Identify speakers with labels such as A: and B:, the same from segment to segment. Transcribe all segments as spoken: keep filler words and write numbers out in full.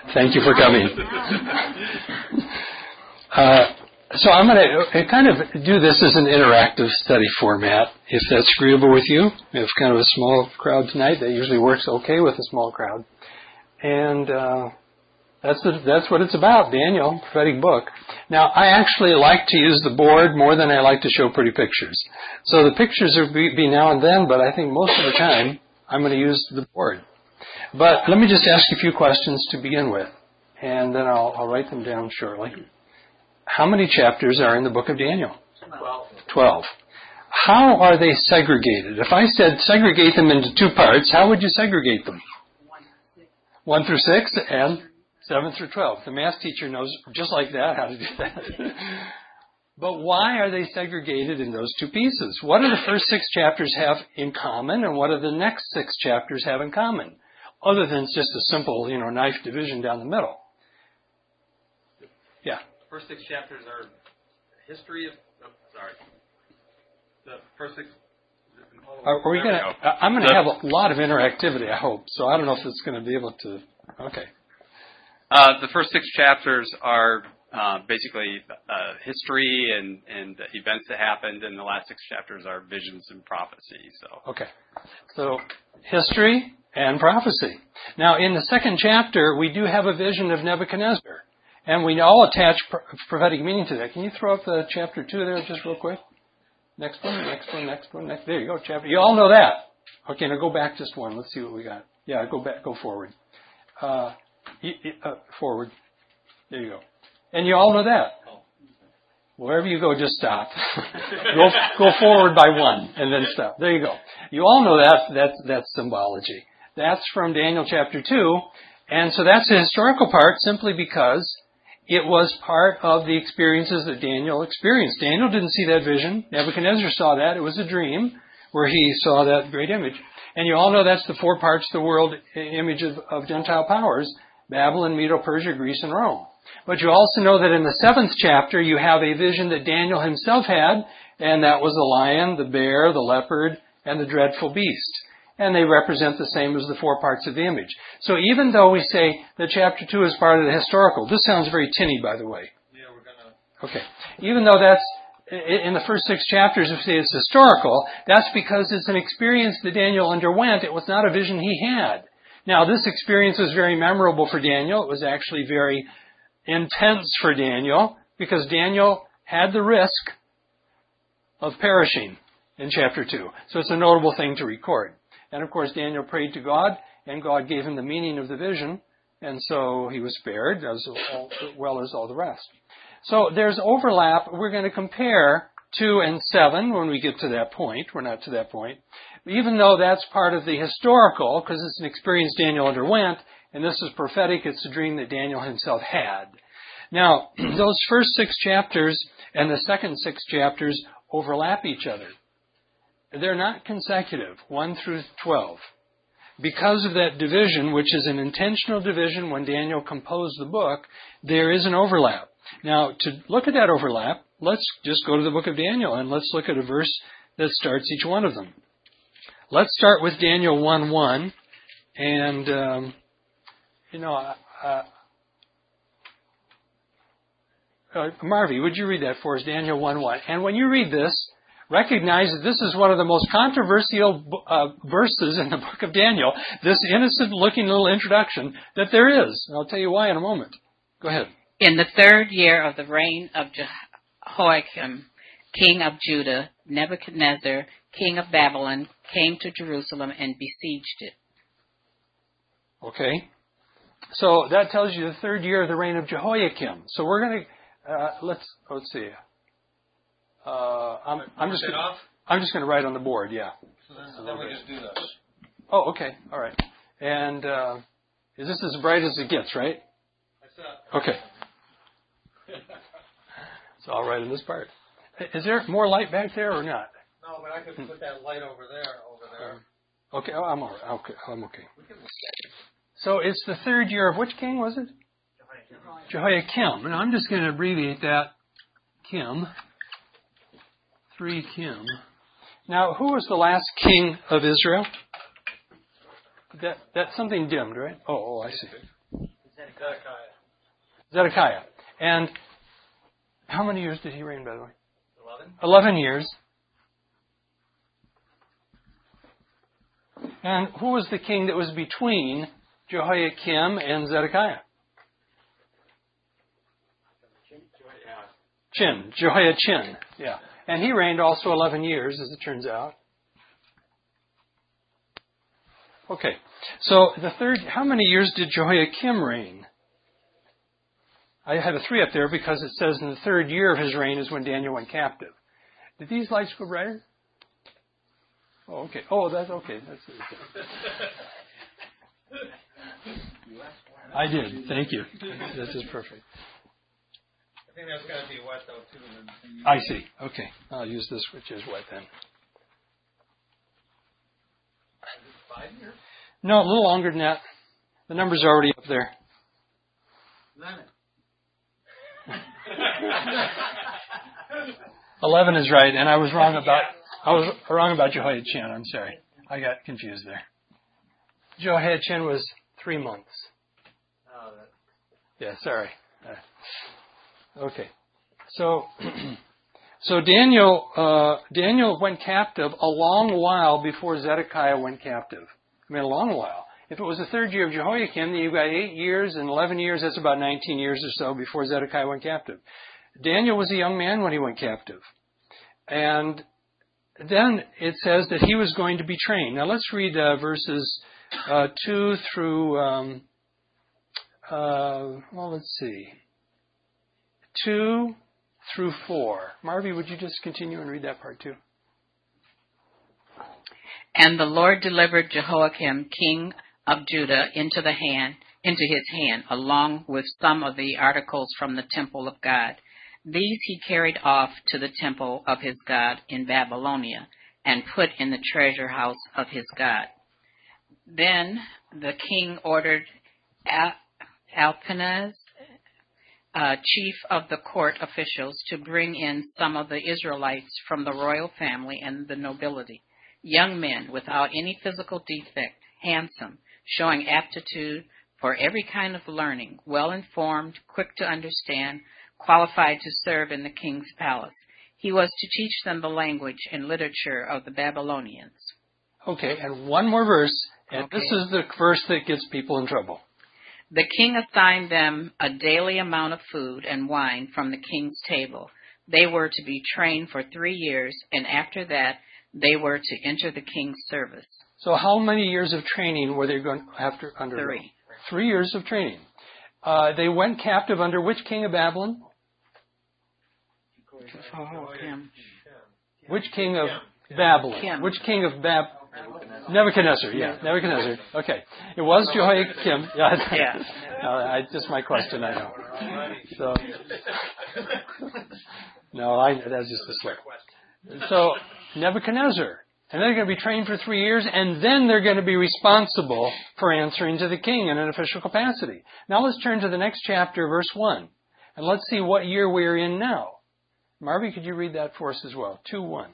A: Thank you for coming. Uh, so I'm going to kind of do this as an interactive study format, if that's agreeable with you. We have kind of a small crowd tonight. That usually works okay with a small crowd. And uh, that's the, that's what it's about, Daniel, prophetic book. Now, I actually like to use the board more than I like to show pretty pictures. So the pictures will be, be now and then, but I think most of the time I'm going to use the board. But let me just ask a few questions to begin with, and then I'll, I'll write them down shortly. How many chapters are in the book of Daniel?
B: Twelve.
A: Twelve. How are they segregated? If I said segregate them into two parts, how would you segregate them? One through six and seven through twelve. The math teacher knows just like that how to do that. But why are they segregated in those two pieces? What do the first six chapters have in common, and what do the next six chapters have in common? Other than just a simple, you know, knife division down the middle. Yeah.
B: The first six chapters are history of. Oh, sorry. The first six.
A: Are, are we going to? I'm going to have a lot of interactivity, I hope. So I don't know if it's going to be able to. Okay.
B: Uh, the first six chapters are uh, basically uh, history and and events that happened, and the last six chapters are visions and prophecy. So.
A: Okay. So history and prophecy. Now, in the second chapter, we do have a vision of Nebuchadnezzar, and we all attach pro- prophetic meaning to that. Can you throw up the chapter two there just real quick? Next one, next one, next one, next. There you go, chapter. You all know that. Okay, now go back just one. Let's see what we got. Yeah, go back, go forward. Uh, uh, forward. There you go. And you all know that. Wherever you go, just stop. go go forward by one, and then stop. There you go. You all know that. That's that's symbology. That's from Daniel chapter two, and so that's the historical part simply because it was part of the experiences that Daniel experienced. Daniel didn't see that vision. Nebuchadnezzar saw that. It was a dream where he saw that great image. And you all know that's the four parts of the world image of, of Gentile powers: Babylon, Medo, Persia, Greece, and Rome. But you also know that in the seventh chapter you have a vision that Daniel himself had, and that was the lion, the bear, the leopard, and the dreadful beast. And they represent the same as the four parts of the image. So even though we say that chapter two is part of the historical, this sounds very tinny, by the way.
B: Yeah, we're gonna.
A: Okay. Even though that's, in the first six chapters, if we say it's historical, that's because it's an experience that Daniel underwent. It was not a vision he had. Now, this experience was very memorable for Daniel. It was actually very intense for Daniel, because Daniel had the risk of perishing in chapter two. So it's a notable thing to record. And of course, Daniel prayed to God, and God gave him the meaning of the vision, and so he was spared, as well as all the rest. So there's overlap. We're going to compare two and seven when we get to that point. We're not to that point. Even though that's part of the historical, because it's an experience Daniel underwent, and this is prophetic, it's a dream that Daniel himself had. Now, those first six chapters and the second six chapters overlap each other. They're not consecutive, one through twelve. Because of that division, which is an intentional division when Daniel composed the book, there is an overlap. Now, to look at that overlap, let's just go to the book of Daniel and let's look at a verse that starts each one of them. Let's start with Daniel one one. And, um, you know, uh, uh, Marvy, would you read that for us, Daniel one one? And when you read this, recognize that this is one of the most controversial uh, verses in the book of Daniel, this innocent-looking little introduction that there is. And I'll tell you why in a moment. Go ahead.
C: In the third year of the reign of Jehoiakim, king of Judah, Nebuchadnezzar, king of Babylon, came to Jerusalem and besieged it.
A: Okay. So that tells you the third year of the reign of Jehoiakim. So we're going to, uh, let's, let's see. Uh, I'm, I'm just gonna, I'm just going to write on the board, yeah.
D: So then, then we just do this.
A: Oh, okay. All right. And uh, is this as bright as it gets, right? Okay. So I'll write in this part. Is there more light back there or not?
D: No, but I could put that light over there, over there.
A: Okay. Oh, I'm all right. Okay. I'm okay. So it's the third year of which king was it? Jehoiakim. Jehoiakim. And I'm just going to abbreviate that. Kim. Three Kim. Now, who was the last king of Israel? That that's something dimmed, right? Oh, oh, I see.
D: Zedekiah.
A: Zedekiah. And how many years did he reign, by the way?
D: Eleven.
A: Eleven years. And who was the king that was between Jehoiakim and Zedekiah? Chin. Jehoiachin. Yeah. And he reigned also eleven years, as it turns out. Okay. So the third, how many years did Jehoiakim reign? I had a three up there because it says in the third year of his reign is when Daniel went captive. Did these lights go brighter? Oh, okay. Oh, that's okay. That's I did. Thank you. This is perfect.
D: I think that's got to be wet though too.
A: I see. Okay. I'll use this, which is wet then.
D: Five years.
A: No, a little longer than that. The number's already up there.
D: Eleven.
A: Eleven is right, and I was wrong about I was wrong about Jehoiachin. I'm sorry, I got confused there. Jehoiachin was three months.
D: Oh, that.
A: Yeah, sorry. Uh, okay, so so Daniel uh, Daniel went captive a long while before Zedekiah went captive. I mean, a long while. If it was the third year of Jehoiakim, then you've got eight years and eleven years. That's about nineteen years or so before Zedekiah went captive. Daniel was a young man when he went captive. And then it says that he was going to be trained. Now let's read uh, verses uh, two through, um, uh, well, let's see, two through four. Marvy, would you just continue and read that part too?
C: And the Lord delivered Jehoiakim, king of Judah, into the hand, into his hand, along with some of the articles from the temple of God. These he carried off to the temple of his God in Babylonia, and put in the treasure house of his God. Then the king ordered Al- Alpenaz, uh, chief of the court officials, to bring in some of the Israelites from the royal family and the nobility, young men without any physical defect, handsome, showing aptitude for every kind of learning, well-informed, quick to understand, qualified to serve in the king's palace. He was to teach them the language and literature of the Babylonians.
A: Okay, and one more verse, and
C: Okay.
A: this is the verse that gets people in trouble.
C: The king assigned them a daily amount of food and wine from the king's table. They were to be trained for three years, and after that, they were to enter the king's service.
A: So how many years of training were they going to have to undergo?
C: Three.
A: Three years of training. Uh, they went captive under which king of Babylon?
C: Jehoiakim.
A: Which king of Babylon?
C: Kim.
A: Which king of Bab? Nebuchadnezzar. Yeah, Nebuchadnezzar. Okay, it was Jehoiakim. Yeah,
C: Yeah.
A: no, I, just my question. I know. So, no, I, that's just a slip. So Nebuchadnezzar, and they're going to be trained for three years, and then they're going to be responsible for answering to the king in an official capacity. Now let's turn to the next chapter, verse one, and let's see what year we're in now. Marvy, could you read that for us as well? two one.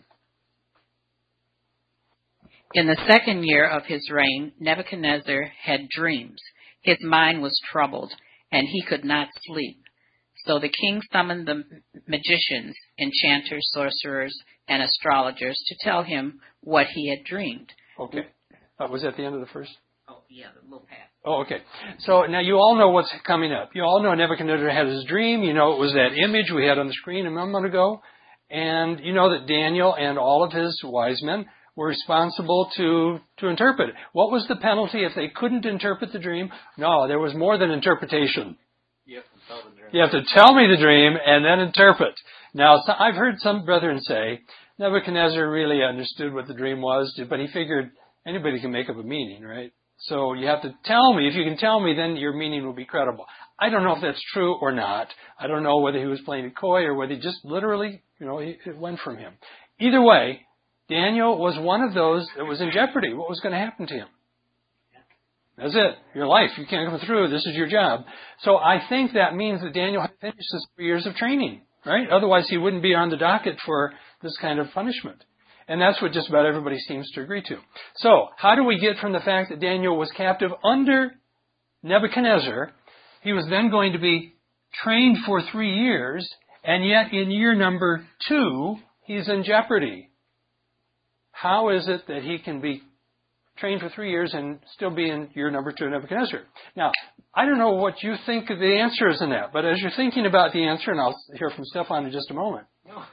C: In the second year of his reign, Nebuchadnezzar had dreams. His mind was troubled, and he could not sleep. So the king summoned the magicians, enchanters, sorcerers, and astrologers to tell him what he had dreamed.
A: Okay. Uh, was that the end of the first?
C: Oh, yeah, the little path.
A: Oh, okay. So now you all know what's coming up. You all know Nebuchadnezzar had his dream. You know it was that image we had on the screen a moment ago. And you know that Daniel and all of his wise men were responsible to, to interpret it. What was the penalty if they couldn't interpret the dream? No, there was more than interpretation.
D: You have to tell the dream.
A: You have to tell me the dream and then interpret. Now, so I've heard some brethren say Nebuchadnezzar really understood what the dream was, but he figured anybody can make up a meaning, right? So you have to tell me. If you can tell me, then your meaning will be credible. I don't know if that's true or not. I don't know whether he was playing it coy or whether he just literally, you know, it went from him. Either way, Daniel was one of those that was in jeopardy. What was going to happen to him? That's it. Your life. You can't come through. This is your job. So I think that means that Daniel had finished his three years of training, right? Otherwise, he wouldn't be on the docket for this kind of punishment. And that's what just about everybody seems to agree to. So how do we get from the fact that Daniel was captive under Nebuchadnezzar He was then going to be trained for three years, and yet in year number two, he's in jeopardy. How is it that he can be trained for three years and still be in year number two of Nebuchadnezzar? Now, I don't know what you think of the answer is in that, but as you're thinking about the answer, and I'll hear from Stefan in just a moment,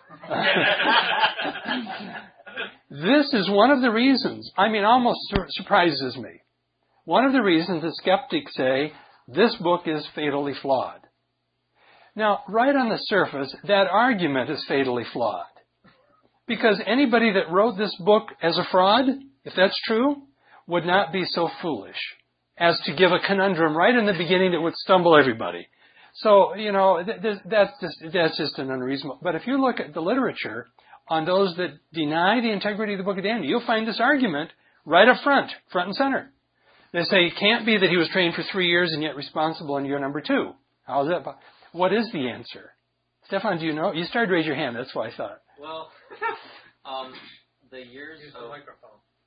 A: this is one of the reasons, I mean, almost sur- surprises me. One of the reasons the skeptics say this book is fatally flawed. Now, right on the surface, that argument is fatally flawed. Because anybody that wrote this book as a fraud, if that's true, would not be so foolish as to give a conundrum right in the beginning that would stumble everybody. So, you know, th- that's just, that's just an unreasonable. But if you look at the literature on those that deny the integrity of the book of Daniel, you'll find this argument right up front, front and center. They say it can't be that he was trained for three years and yet responsible in year number two. How is that? What is the answer? Stefan, do you know? You started to raise your hand. That's why I thought.
E: Well, um, the years
D: Use
E: of
D: the microphone.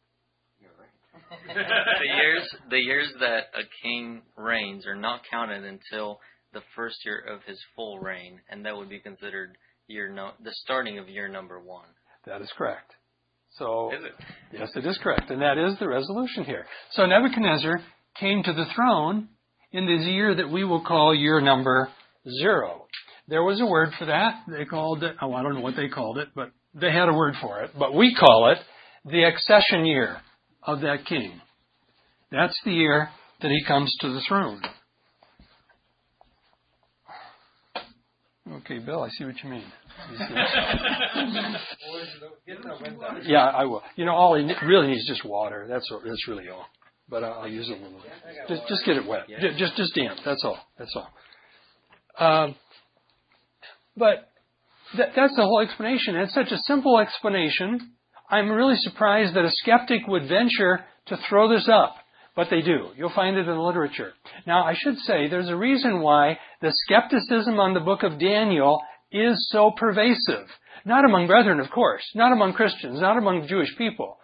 E: the years the years that a king reigns are not counted until the first year of his full reign, and that would be considered year no, the starting of year number one.
A: That is correct. So,
E: Is it?
A: Yes, it is correct, and that is the resolution here. So Nebuchadnezzar came to the throne in this year that we will call year number zero. There was a word for that. They called it, oh, I don't know what they called it, but they had a word for it. But we call it the accession year of that king. That's the year that he comes to the throne. Okay, Bill, I see what you mean. You see? Yeah, I will. You know, all he really needs is just water. That's that's really all. But I'll use it a little. Just just get it wet. Just just damp. That's all. That's all. Um, but that, that's the whole explanation. It's such a simple explanation. I'm really surprised that a skeptic would venture to throw this up. But they do. You'll find it in the literature. Now, I should say there's a reason why the skepticism on the book of Daniel is so pervasive. Not among brethren, of course. Not among Christians. Not among Jewish people.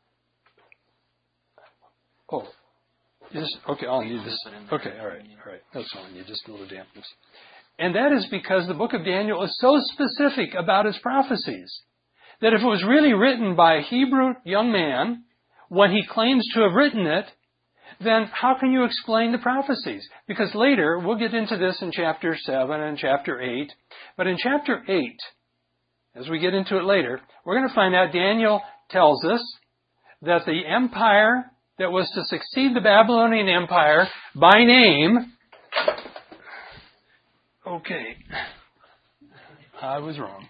A: Oh. Is, okay, I'll need this. Okay, all right. All right. That's all I need. Just a little dampness. And that is because the book of Daniel is so specific about its prophecies that if it was really written by a Hebrew young man, when he claims to have written it, then how can you explain the prophecies? Because later, we'll get into this in chapter seven and chapter eight, but in chapter eight, as we get into it later, we're going to find out Daniel tells us that the empire that was to succeed the Babylonian Empire by name, okay, I was wrong,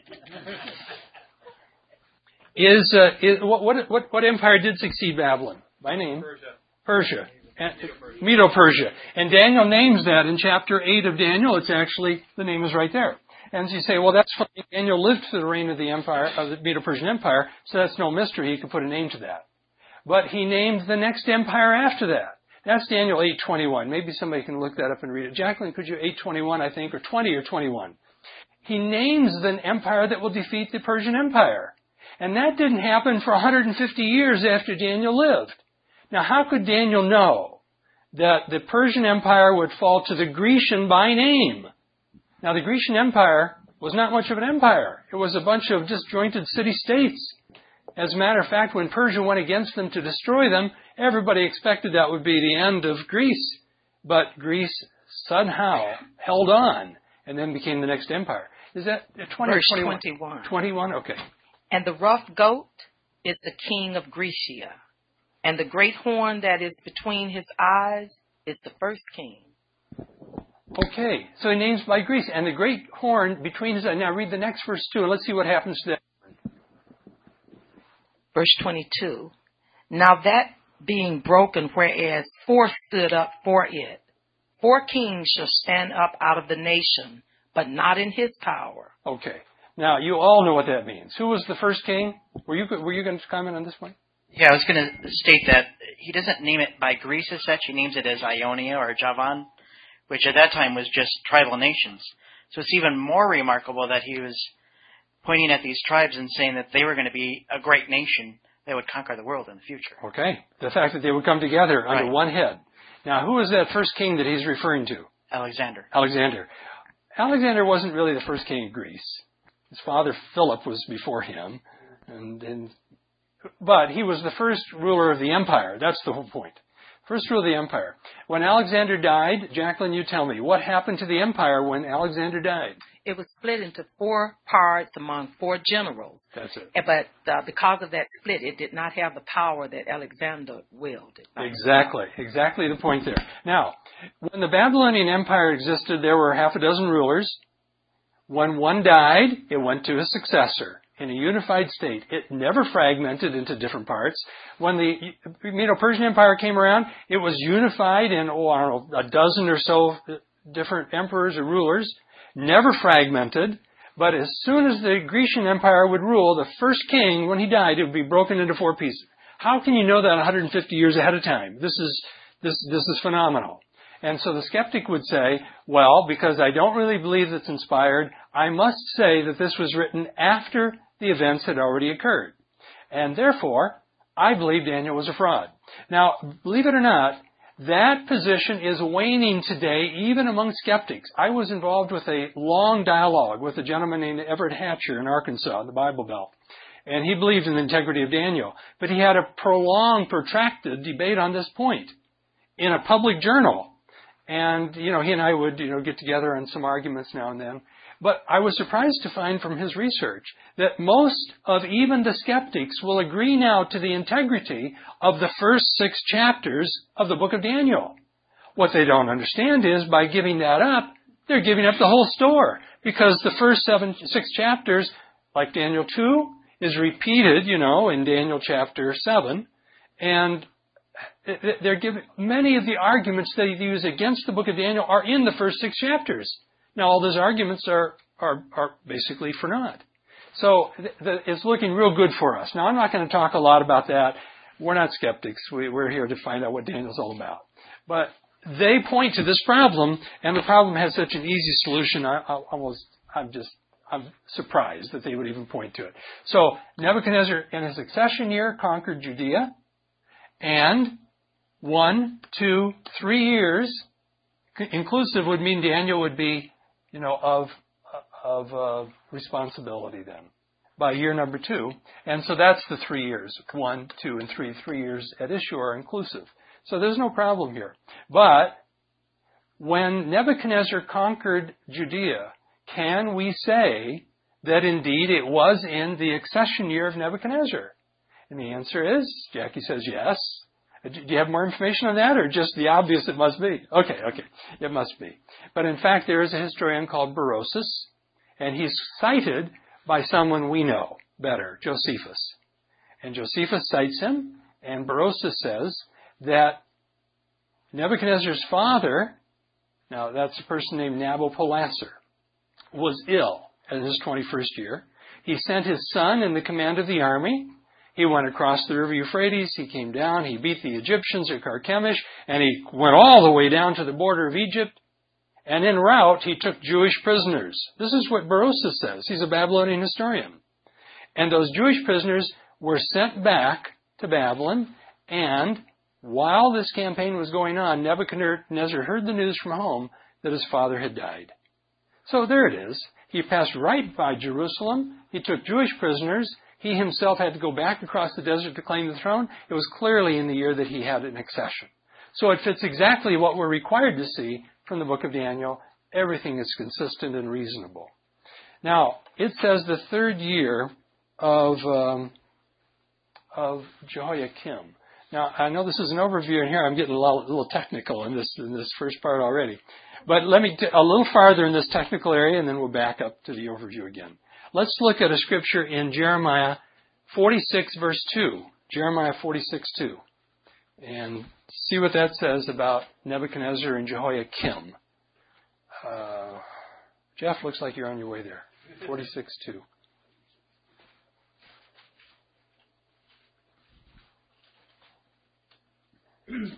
A: is, uh, is what, what, what empire did succeed Babylon by name?
D: Persia.
A: Persia. Medo-Persia. And Daniel names that in chapter eight of Daniel. It's actually, the name is right there. And so you say, well, that's funny. Daniel lived through the reign of the empire, of the Medo-Persian Empire, so that's no mystery. He could put a name to that. But he named the next empire after that. That's Daniel eight twenty-one. Maybe somebody can look that up and read it. Jacqueline, could you eight twenty-one, I think, or twenty or twenty-one? He names the empire that will defeat the Persian Empire. And that didn't happen for one hundred fifty years after Daniel lived. Now, how could Daniel know that the Persian Empire would fall to the Grecian by name? Now, the Grecian Empire was not much of an empire. It was a bunch of disjointed city-states. As a matter of fact, when Persia went against them to destroy them, everybody expected that would be the end of Greece. But Greece somehow held on and then became the next empire. Is that twenty
F: Verse
A: or twenty-one?
F: twenty-one.
A: twenty-one? Okay.
F: And the rough goat is the king of Grecia, and the great horn that is between his eyes is the first king.
A: Okay, so he names by Greece, and the great horn between his eyes. Now read the next verse too, and let's see what happens to that.
F: Verse twenty-two. Now that being broken, whereas four stood up for it, four kings shall stand up out of the nation, but not in his power.
A: Okay. Now, you all know what that means. Who was the first king? Were you were you going to comment on this one?
G: Yeah, I was going to state that he doesn't name it by Greece as such. He names it as Ionia or Javan, which at that time was just tribal nations. So it's even more remarkable that he was pointing at these tribes and saying that they were going to be a great nation that would conquer the world in the future.
A: Okay. The fact that they would come together under
G: Right.
A: one head. Now, who is that first king that he's referring to?
G: Alexander.
A: Alexander. Alexander wasn't really the first king of Greece. His father Philip was before him, and, and but he was the first ruler of the empire. That's the whole point. First ruler of the empire. When Alexander died, Jacqueline, you tell me, what happened to the empire when Alexander died?
F: It was split into four parts among four generals.
A: That's it.
F: But uh, because of that split, it did not have the power that Alexander wielded.
A: Exactly. Exactly the point there. Now, when the Babylonian Empire existed, there were half a dozen rulers. When one died, it went to a successor in a unified state. It never fragmented into different parts. When the Medo-Persian Empire came around, it was unified in, oh, I don't know, a dozen or so different emperors or rulers, never fragmented. But as soon as the Grecian Empire would rule, the first king, when he died, it would be broken into four pieces. How can you know that one hundred fifty years ahead of time? This is, this, this is phenomenal. And so the skeptic would say, well, because I don't really believe it's inspired, I must say that this was written after the events had already occurred. And therefore, I believe Daniel was a fraud. Now, believe it or not, that position is waning today, even among skeptics. I was involved with a long dialogue with a gentleman named Everett Hatcher in Arkansas, in the Bible Belt. And he believed in the integrity of Daniel. But he had a prolonged, protracted debate on this point in a public journal. And, you know, he and I would, you know, get together on some arguments now and then. But I was surprised to find from his research that most of even the skeptics will agree now to the integrity of the first six chapters of the book of Daniel. What they don't understand is by giving that up, they're giving up the whole store. Because the first seven, six chapters, like Daniel two, is repeated, you know, in Daniel chapter seven. And they're giving, many of the arguments they use against the book of Daniel are in the first six chapters. Now, all those arguments are, are, are basically for naught. So th- th- it's looking real good for us. Now, I'm not going to talk a lot about that. We're not skeptics. We, we're here to find out what Daniel's all about. But they point to this problem, and the problem has such an easy solution. I, I almost, I'm just, I'm surprised that they would even point to it. So Nebuchadnezzar, in his accession year, conquered Judea, and one, two, three years, inclusive would mean Daniel would be, you know, of of uh, responsibility then by year number two. And so that's the three years. One, two, and three. Three years at issue are inclusive. So there's no problem here. But when Nebuchadnezzar conquered Judea, can we say that indeed it was in the accession year of Nebuchadnezzar? And the answer is, Jackie says yes. Do you have more information on that, or just the obvious it must be? Okay, okay, it must be. But in fact, there is a historian called Berosus, and he's cited by someone we know better, Josephus. And Josephus cites him, and Berosus says that Nebuchadnezzar's father, now that's a person named Nabopolassar, was ill in his twenty-first year. He sent his son in the command of the army. He went across the river Euphrates, he came down, he beat the Egyptians at Carchemish, and he went all the way down to the border of Egypt. And en route, he took Jewish prisoners. This is what Berosus says. He's a Babylonian historian. And those Jewish prisoners were sent back to Babylon, and while this campaign was going on, Nebuchadnezzar heard the news from home that his father had died. So there it is. He passed right by Jerusalem. He took Jewish prisoners. He himself had to go back across the desert to claim the throne. It was clearly in the year that he had an accession. So it fits exactly what we're required to see from the book of Daniel. Everything is consistent and reasonable. Now, it says the third year of, um, of Jehoiakim. Now, I know this is an overview, and here I'm getting a little, a little technical in this, in this first part already. But let me, t- a little farther in this technical area, and then we'll back up to the overview again. Let's look at a scripture in Jeremiah forty-six, verse two. Jeremiah forty-six, two. And see what that says about Nebuchadnezzar and Jehoiakim. Uh, Jeff, looks like you're on your way there. forty-six, two.
B: To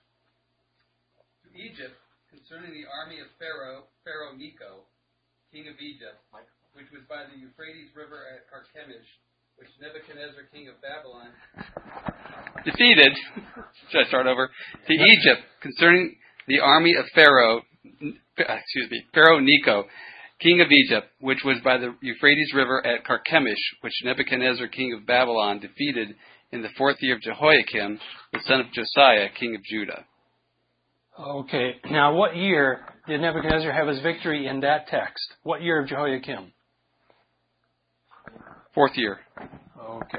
B: Egypt, concerning the army of Pharaoh, Pharaoh Necho, king of Egypt, which was by the Euphrates River at Carchemish, which Nebuchadnezzar, king of Babylon, defeated. Should I start over? To Egypt, concerning the army of Pharaoh
H: excuse me, Pharaoh Necho, king of Egypt, which was by the Euphrates River at Carchemish, which Nebuchadnezzar, king of Babylon, defeated in the fourth year of Jehoiakim, the son of Josiah, king of Judah.
A: Okay. Now, what year did Nebuchadnezzar have his victory in that text? What year of Jehoiakim?
H: Fourth year.
A: Okay.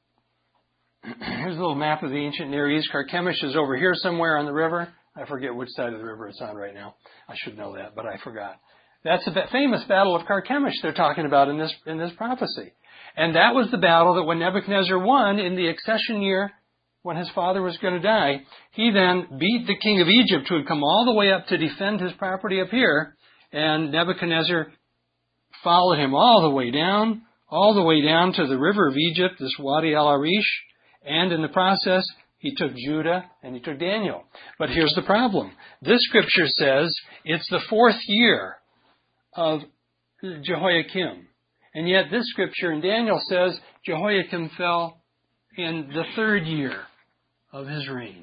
A: Here's a little map of the ancient Near East. Carchemish is over here somewhere on the river. I forget which side of the river it's on right now. I should know that, but I forgot. That's the famous battle of Carchemish they're talking about in this in this prophecy. And that was the battle that when Nebuchadnezzar won in the accession year, when his father was going to die, he then beat the king of Egypt, who had come all the way up to defend his property up here, and Nebuchadnezzar followed him all the way down, all the way down to the river of Egypt, this Wadi al-Arish, and in the process, he took Judah and he took Daniel. But here's the problem. This scripture says it's the fourth year of Jehoiakim. And yet this scripture in Daniel says Jehoiakim fell in the third year of his reign.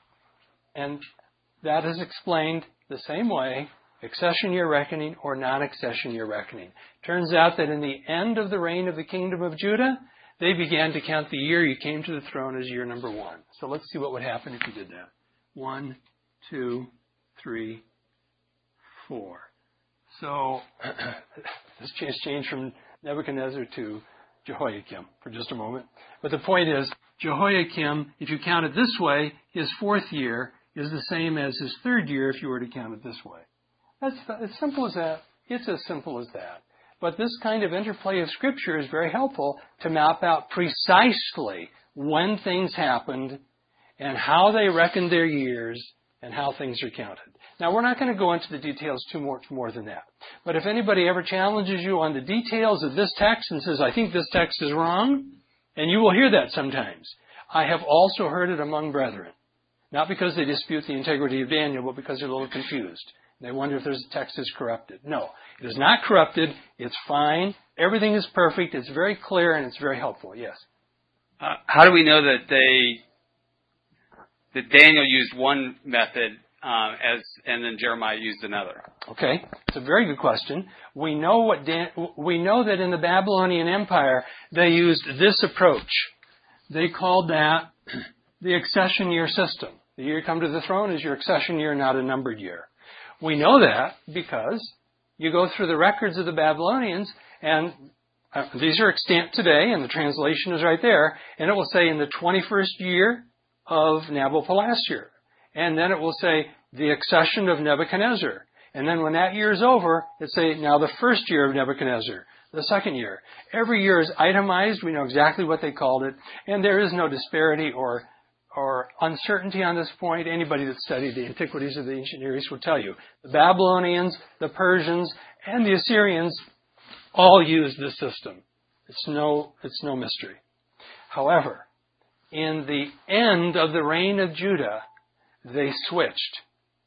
A: And that is explained the same way, accession year reckoning or non-accession year reckoning. Turns out that in the end of the reign of the kingdom of Judah, they began to count the year you came to the throne as year number one. So let's see what would happen if you did that. One, two, three, four. So this has changed from Nebuchadnezzar to Jehoiakim for just a moment. But the point is, Jehoiakim, if you count it this way, his fourth year is the same as his third year if you were to count it this way. That's as simple as that. It's as simple as that. But this kind of interplay of Scripture is very helpful to map out precisely when things happened and how they reckoned their years and how things are counted. Now, we're not going to go into the details too much more than that. But if anybody ever challenges you on the details of this text and says, I think this text is wrong, and you will hear that sometimes, I have also heard it among brethren. Not because they dispute the integrity of Daniel, but because they're a little confused. They wonder if there's a text is corrupted. No, it is not corrupted. It's fine. Everything is perfect. It's very clear and it's very helpful. Yes.
H: Uh, how do we know that they that Daniel used one method uh, as and then Jeremiah used another?
A: Okay, it's a very good question. We know what Dan, we know that in the Babylonian Empire they used this approach. They called that the accession year system. The year you come to the throne is your accession year, not a numbered year. We know that because you go through the records of the Babylonians, and uh, these are extant today, and the translation is right there, and it will say in the twenty-first year of Nabopolassar. And then it will say the accession of Nebuchadnezzar. And then when that year is over, it say now the first year of Nebuchadnezzar, the second year. Every year is itemized. We know exactly what they called it, and there is no disparity or or uncertainty on this point. Anybody that studied the antiquities of the ancient Near East will tell you. The Babylonians, the Persians, and the Assyrians all used this system. It's no, it's no mystery. However, in the end of the reign of Judah, they switched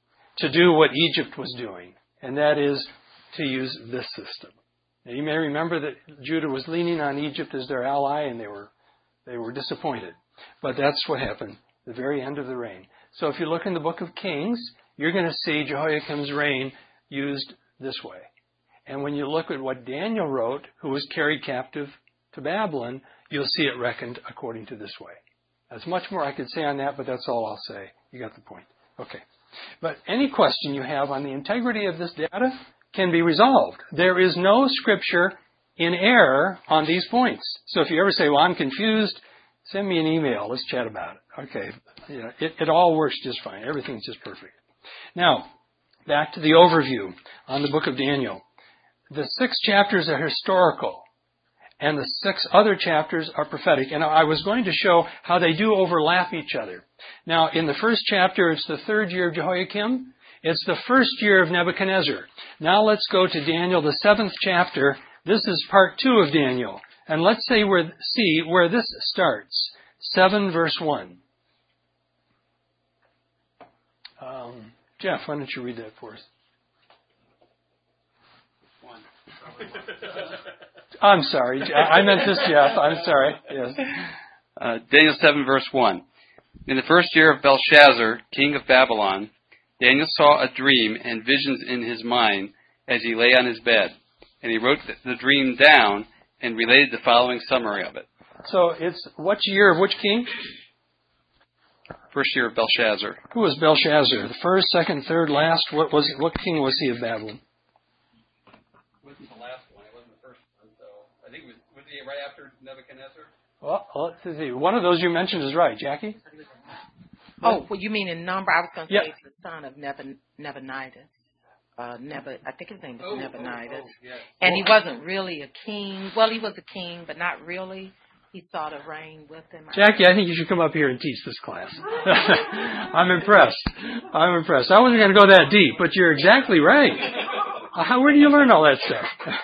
A: to do what Egypt was doing, and that is to use this system. Now, you may remember that Judah was leaning on Egypt as their ally, and they were they were disappointed. But that's what happened, the very end of the reign. So if you look in the book of Kings, you're going to see Jehoiakim's reign used this way. And when you look at what Daniel wrote, who was carried captive to Babylon, you'll see it reckoned according to this way. There's much more I could say on that, but that's all I'll say. You got the point. Okay. But any question you have on the integrity of this data can be resolved. There is no scripture in error on these points. So if you ever say, well, I'm confused, send me an email. Let's chat about it. Okay. You know, it, it all works just fine. Everything's just perfect. Now, back to the overview on the book of Daniel. The six chapters are historical, and the six other chapters are prophetic. And I was going to show how they do overlap each other. Now, in the first chapter, it's the third year of Jehoiakim. It's the first year of Nebuchadnezzar. Now let's go to Daniel, the seventh chapter. This is part two of Daniel. And let's say where, see where this starts. seven verse one. Um, Jeff, why don't you read that for us? One. I'm sorry. I meant this, Jeff. I'm sorry. Yes.
H: Uh, Daniel seven verse one. In the first year of Belshazzar, king of Babylon, Daniel saw a dream and visions in his mind as he lay on his bed, and he wrote the dream down and related the following summary of it.
A: So it's which year of which king?
H: First year of Belshazzar.
A: Who was Belshazzar? The first, second, third, last? What was what king was he of Babylon?
B: Wasn't the last one. It wasn't the first one. So I think it was was he right after Nebuchadnezzar?
A: Well, let's see. One of those you mentioned is right, Jackie.
F: Oh, well, you mean in number? I was going to
A: Yep.
F: say it's the son of Neb- Nebuchadnezzar. Uh, Neb- I think his name was
B: Oh,
F: Nebuchadnezzar.
B: oh, oh, yes.
F: And he wasn't really a king. Well, he was a king, but not really. He sort of reigned with him.
A: Jackie, I think you should come up here and teach this class. I'm impressed. I'm impressed. I wasn't going to go that deep, but you're exactly right. How, where do you learn all that stuff?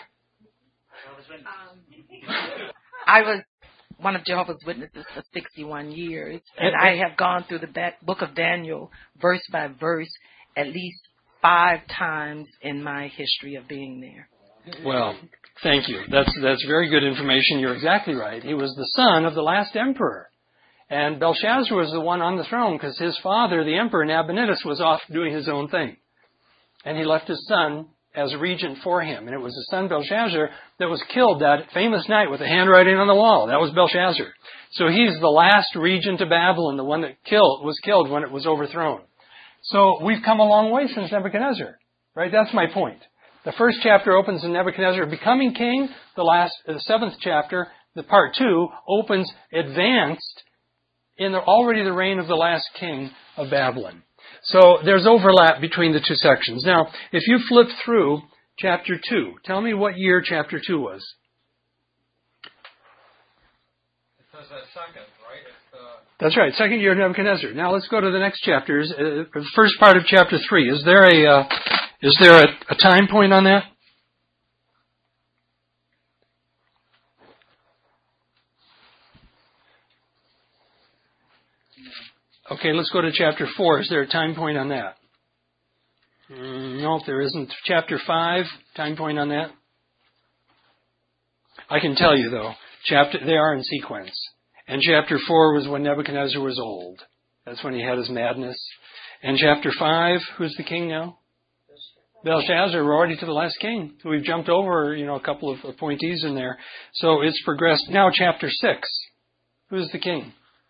F: I was one of Jehovah's Witnesses for sixty-one years, and I have gone through the ba- book of Daniel verse by verse at least five times in my history of being there.
A: Well, thank you. That's that's very good information. You're exactly right. He was the son of the last emperor. And Belshazzar was the one on the throne because his father, the emperor Nabonidus, was off doing his own thing. And he left his son as a regent for him. And it was his son Belshazzar that was killed that famous night with the handwriting on the wall. That was Belshazzar. So he's the last regent of Babylon, the one that killed was killed when it was overthrown. So we've come a long way since Nebuchadnezzar. Right? That's my point. The first chapter opens in Nebuchadnezzar becoming king. The last, the seventh chapter, the part two, opens advanced in the, already the reign of the last king of Babylon. So there's overlap between the two sections. Now, if you flip through chapter two, tell me what year chapter two was.
B: It says that second, right? It's, uh,
A: That's right, second year of Nebuchadnezzar. Now let's go to the next chapters. Uh, the first part of chapter three. Is there a uh, is there a, a time point on that? Okay, let's go to chapter four. Is there a time point on that? Mm, no, there isn't. Chapter five, time point on that? I can tell you though, chapter they are in sequence. And chapter four was when Nebuchadnezzar was old. That's when he had his madness. And chapter five, who's the king now? Belshazzar. We're already to the last king. So we've jumped over, you know, a couple of appointees in there. So it's progressed. Now chapter six. Who's the king?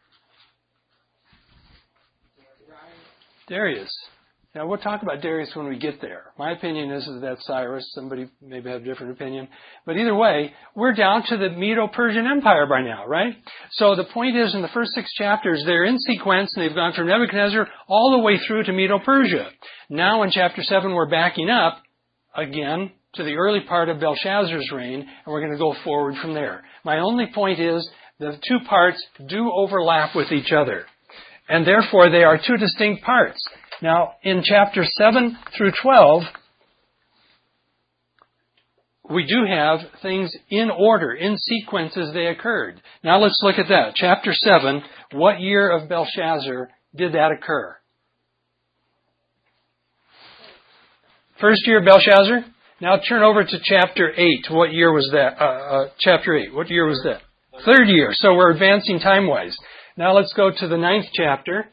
A: Darius. Now we'll talk about Darius when we get there. My opinion is that that's Cyrus. Somebody maybe have a different opinion. But either way, we're down to the Medo-Persian Empire by now, right? So the point is, in the first six chapters, they're in sequence, and they've gone from Nebuchadnezzar all the way through to Medo-Persia. Now in chapter seven, we're backing up again to the early part of Belshazzar's reign, and we're going to go forward from there. My only point is the two parts do overlap with each other, and therefore they are two distinct parts. Now, in chapter seven through twelve, we do have things in order, in sequence as they occurred. Now let's look at that. Chapter seven, what year of Belshazzar did that occur? First year of Belshazzar? Now turn over to chapter eight. What year was that? Uh, uh, chapter eight. What year was that? Third year. So we're advancing time-wise. Now let's go to the ninth chapter.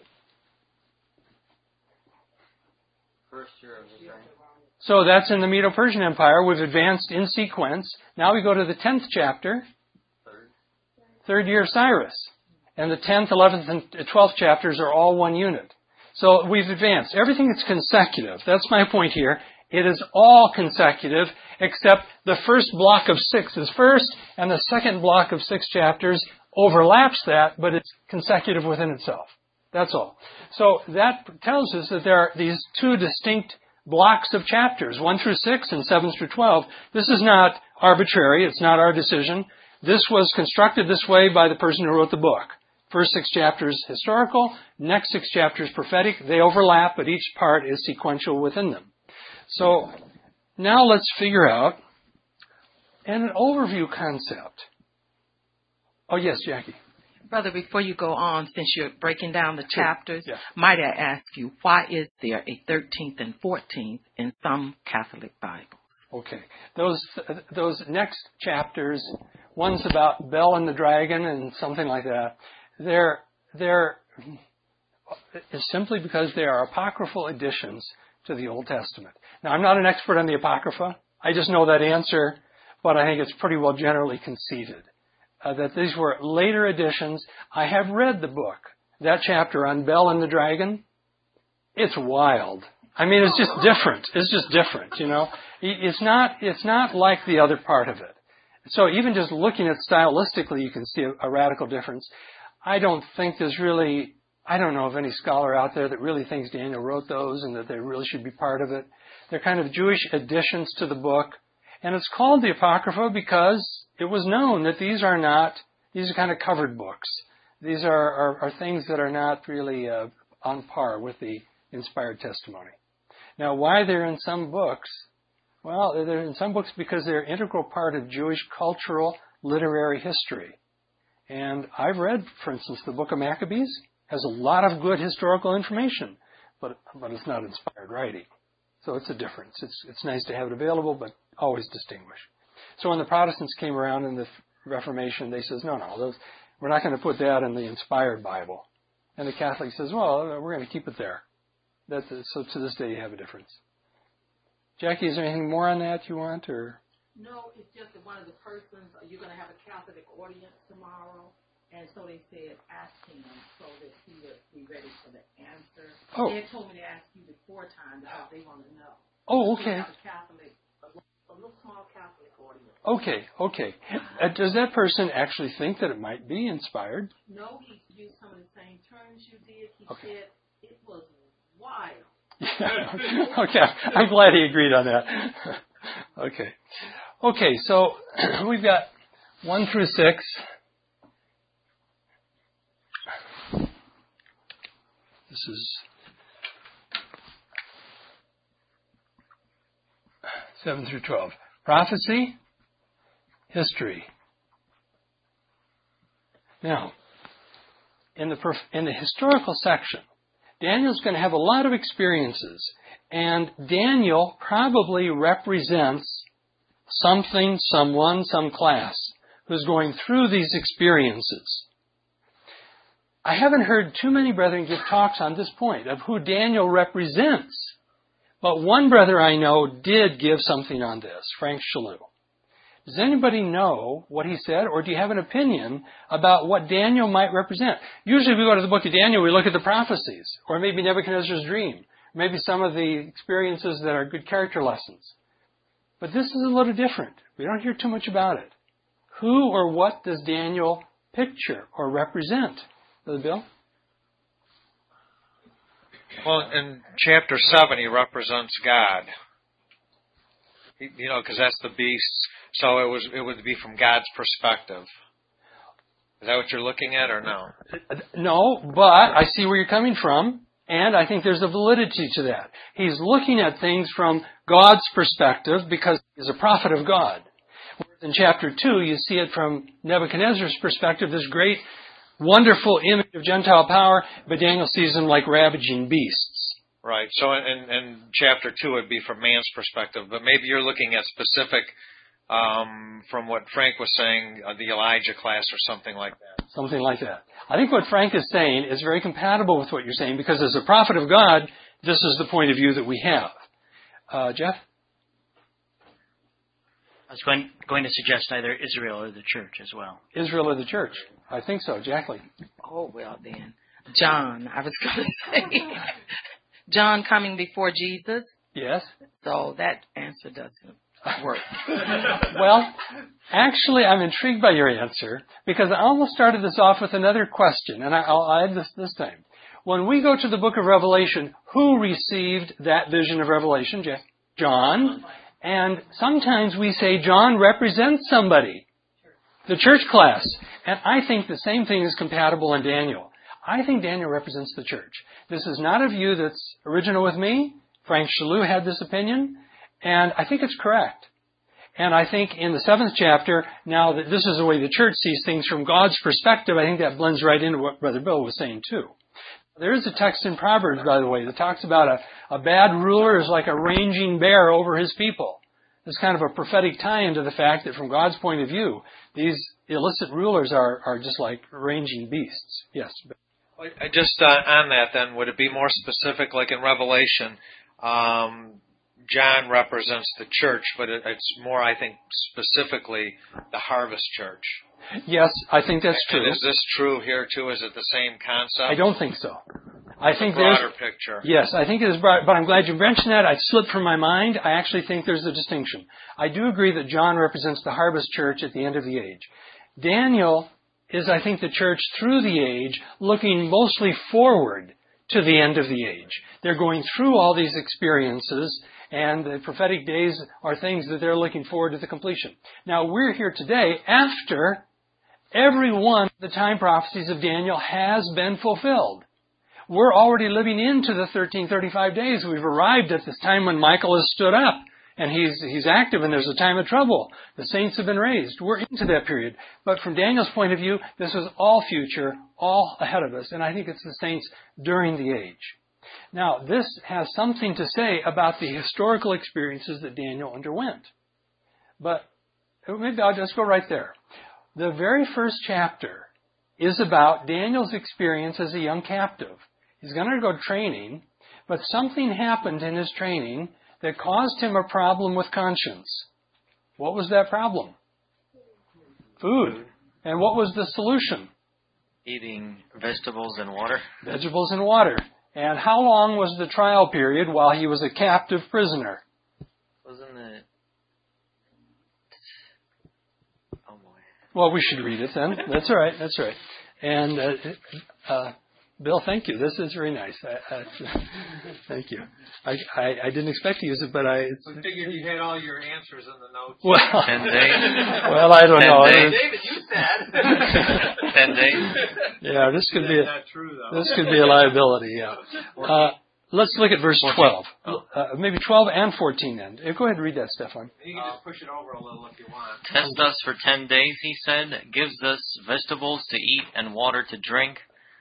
A: So that's in the Medo-Persian Empire. We've advanced in sequence. Now we go to the tenth chapter. Third year of Cyrus. And the tenth, eleventh, and twelfth chapters are all one unit. So we've advanced. Everything is consecutive. That's my point here. It is all consecutive, except the first block of six is first, and the second block of six chapters overlaps that, but it's consecutive within itself. That's all. So that tells us that there are these two distinct blocks of chapters, one through six and seven through twelve. This is not arbitrary. It's not our decision. This was constructed this way by the person who wrote the book. First six chapters historical, next six chapters prophetic. They overlap, but each part is sequential within them. So now let's figure out an overview concept. Oh, yes, Jackie.
F: Brother, before you go on, since you're breaking down the
A: Sure.
F: chapters,
A: Yeah.
F: might I ask you, why is there a thirteenth and fourteenth in some Catholic Bibles?
A: Okay. Those those next chapters, one's about Bel and the dragon and something like that. They're they're is simply because they are apocryphal additions to the Old Testament. Now, I'm not an expert on the Apocrypha. I just know that answer, but I think it's pretty well generally conceded uh, that these were later additions. I have read the book, that chapter on Bel and the Dragon. It's wild. I mean, it's just different. It's just different, you know. It's not, it's not like the other part of it. So even just looking at stylistically, you can see a, a radical difference. I don't think there's really, I don't know of any scholar out there that really thinks Daniel wrote those and that they really should be part of it. They're kind of Jewish additions to the book. And it's called the Apocrypha because it was known that these are not, these are kind of covered books. These are, are, are things that are not really uh, on par with the inspired testimony. Now, why they're in some books? Well, they're in some books because they're an integral part of Jewish cultural literary history. And I've read, for instance, the book of Maccabees has a lot of good historical information, but but it's not inspired writing. So it's a difference. It's it's nice to have it available, but always distinguish. So when the Protestants came around in the Reformation, they says, no, no, those, we're not going to put that in the inspired Bible. And the Catholic says, well, we're going to keep it there. That's, so to this day, you have a difference. Jackie, is there anything more on that you want, or?
F: No, it's just that one of the persons, you're going to have a Catholic audience tomorrow, and so they said ask him so that he would be ready for the answer.
A: Oh.
F: They told me to ask you before time because they want to know.
A: Oh, okay.
F: So a Catholic, a little, a little small Catholic audience.
A: Okay, okay. Uh, does that person actually think that it might be inspired?
F: No, he used some of the same terms you did. He
A: Okay.
F: said it was wild.
A: Yeah. Okay, I'm glad he agreed on that. Okay. Okay, so we've got one through six. This is seven through twelve. Prophecy, history. Now, in the perf- in the historical section, Daniel's going to have a lot of experiences, and Daniel probably represents something, someone, some class who's going through these experiences. I haven't heard too many brethren give talks on this point of who Daniel represents, but one brother I know did give something on this, Frank Shalou. Does anybody know what he said, or do you have an opinion about what Daniel might represent? Usually we go to the book of Daniel, we look at the prophecies, or maybe Nebuchadnezzar's dream, maybe some of the experiences that are good character lessons. But this is a little different. We don't hear too much about it. Who or what does Daniel picture or represent? Brother Bill?
I: Well, in chapter seven, he represents God. He, you know, because that's the beast. So it was. It would be from God's perspective. Is that what you're looking at, or no?
A: No, but I see where you're coming from, and I think there's a validity to that. He's looking at things from God's perspective because he's a prophet of God. Whereas in chapter two, you see it from Nebuchadnezzar's perspective, this great, wonderful image of Gentile power, but Daniel sees them like ravaging beasts.
I: Right. So in, in chapter two, it would be from man's perspective, but maybe you're looking at specific, um, from what Frank was saying, uh, the Elijah class or something like that.
A: Something like that. I think what Frank is saying is very compatible with what you're saying, because as a prophet of God, this is the point of view that we have. Uh, Jeff?
G: I was going, going to suggest either Israel or the church as well.
A: Israel or the church. I think so. Jacqueline?
F: Oh, well then. John, I was going to say. John coming before Jesus.
A: Yes.
F: So that answer doesn't work.
A: Well, actually, I'm intrigued by your answer, because I almost started this off with another question, and I'll add this this time. When we go to the book of Revelation, who received that vision of Revelation? John. And sometimes we say John represents somebody, the church class. And I think the same thing is compatible in Daniel. I think Daniel represents the church. This is not a view that's original with me. Frank Shalou had this opinion, and I think it's correct. And I think in the seventh chapter, now that this is the way the church sees things from God's perspective, I think that blends right into what Brother Bill was saying too. There is a text in Proverbs, by the way, that talks about a, a bad ruler is like a ranging bear over his people. It's kind of a prophetic tie into the fact that from God's point of view, these illicit rulers are, are just like ranging beasts. Yes.
I: I just uh, on that then, would it be more specific, like in Revelation? Um, John represents the church, but it, it's more, I think, specifically the harvest church.
A: Yes, I think that's
I: And
A: true.
I: is this true here too? Is it the same concept?
A: I don't think so. I
I: It's
A: think
I: a broader
A: there's
I: picture.
A: yes, I think it is broad, but I'm glad you mentioned that. It slipped from my mind. I actually think there's a distinction. I do agree that John represents the harvest church at the end of the age. Daniel is, I think, the church through the age, looking mostly forward to the end of the age. They're going through all these experiences, and the prophetic days are things that they're looking forward to the completion. Now, we're here today after every one of the time prophecies of Daniel has been fulfilled. We're already living into the thirteen thirty-five days. We've arrived at this time when Michael has stood up and he's he's active and there's a time of trouble. The saints have been raised. We're into that period. But from Daniel's point of view, this was all future, all ahead of us. And I think it's the saints during the age. Now, this has something to say about the historical experiences that Daniel underwent. But maybe I'll just go right there. The very first chapter is about Daniel's experience as a young captive. He's going to go training, but something happened in his training that caused him a problem with conscience. What was that problem? Food. And what was the solution?
E: Eating vegetables and water.
A: Vegetables and water. And how long was the trial period while he was a captive prisoner?
E: Wasn't it? Oh boy.
A: Well, we should read it then. That's all right. That's all right. And uh, uh, Bill, thank you. This is very nice. I, I, thank you. I, I, I didn't expect to use it, but I.
I: I figured you had all your answers in the notes.
A: Well,
E: Ten days.
A: Well, I don't
E: Ten
A: know.
E: days.
I: David, you said.
E: Ten days.
A: Yeah, this could be a,
I: Not true though.
A: this could be a liability. Yeah. Uh, let's look at verse twelve. Uh, maybe twelve and fourteen. Then go ahead and read that, Stefan.
I: You can just push it over a little if you want.
E: Test us for ten days, he said. Gives us vegetables to eat and water to drink.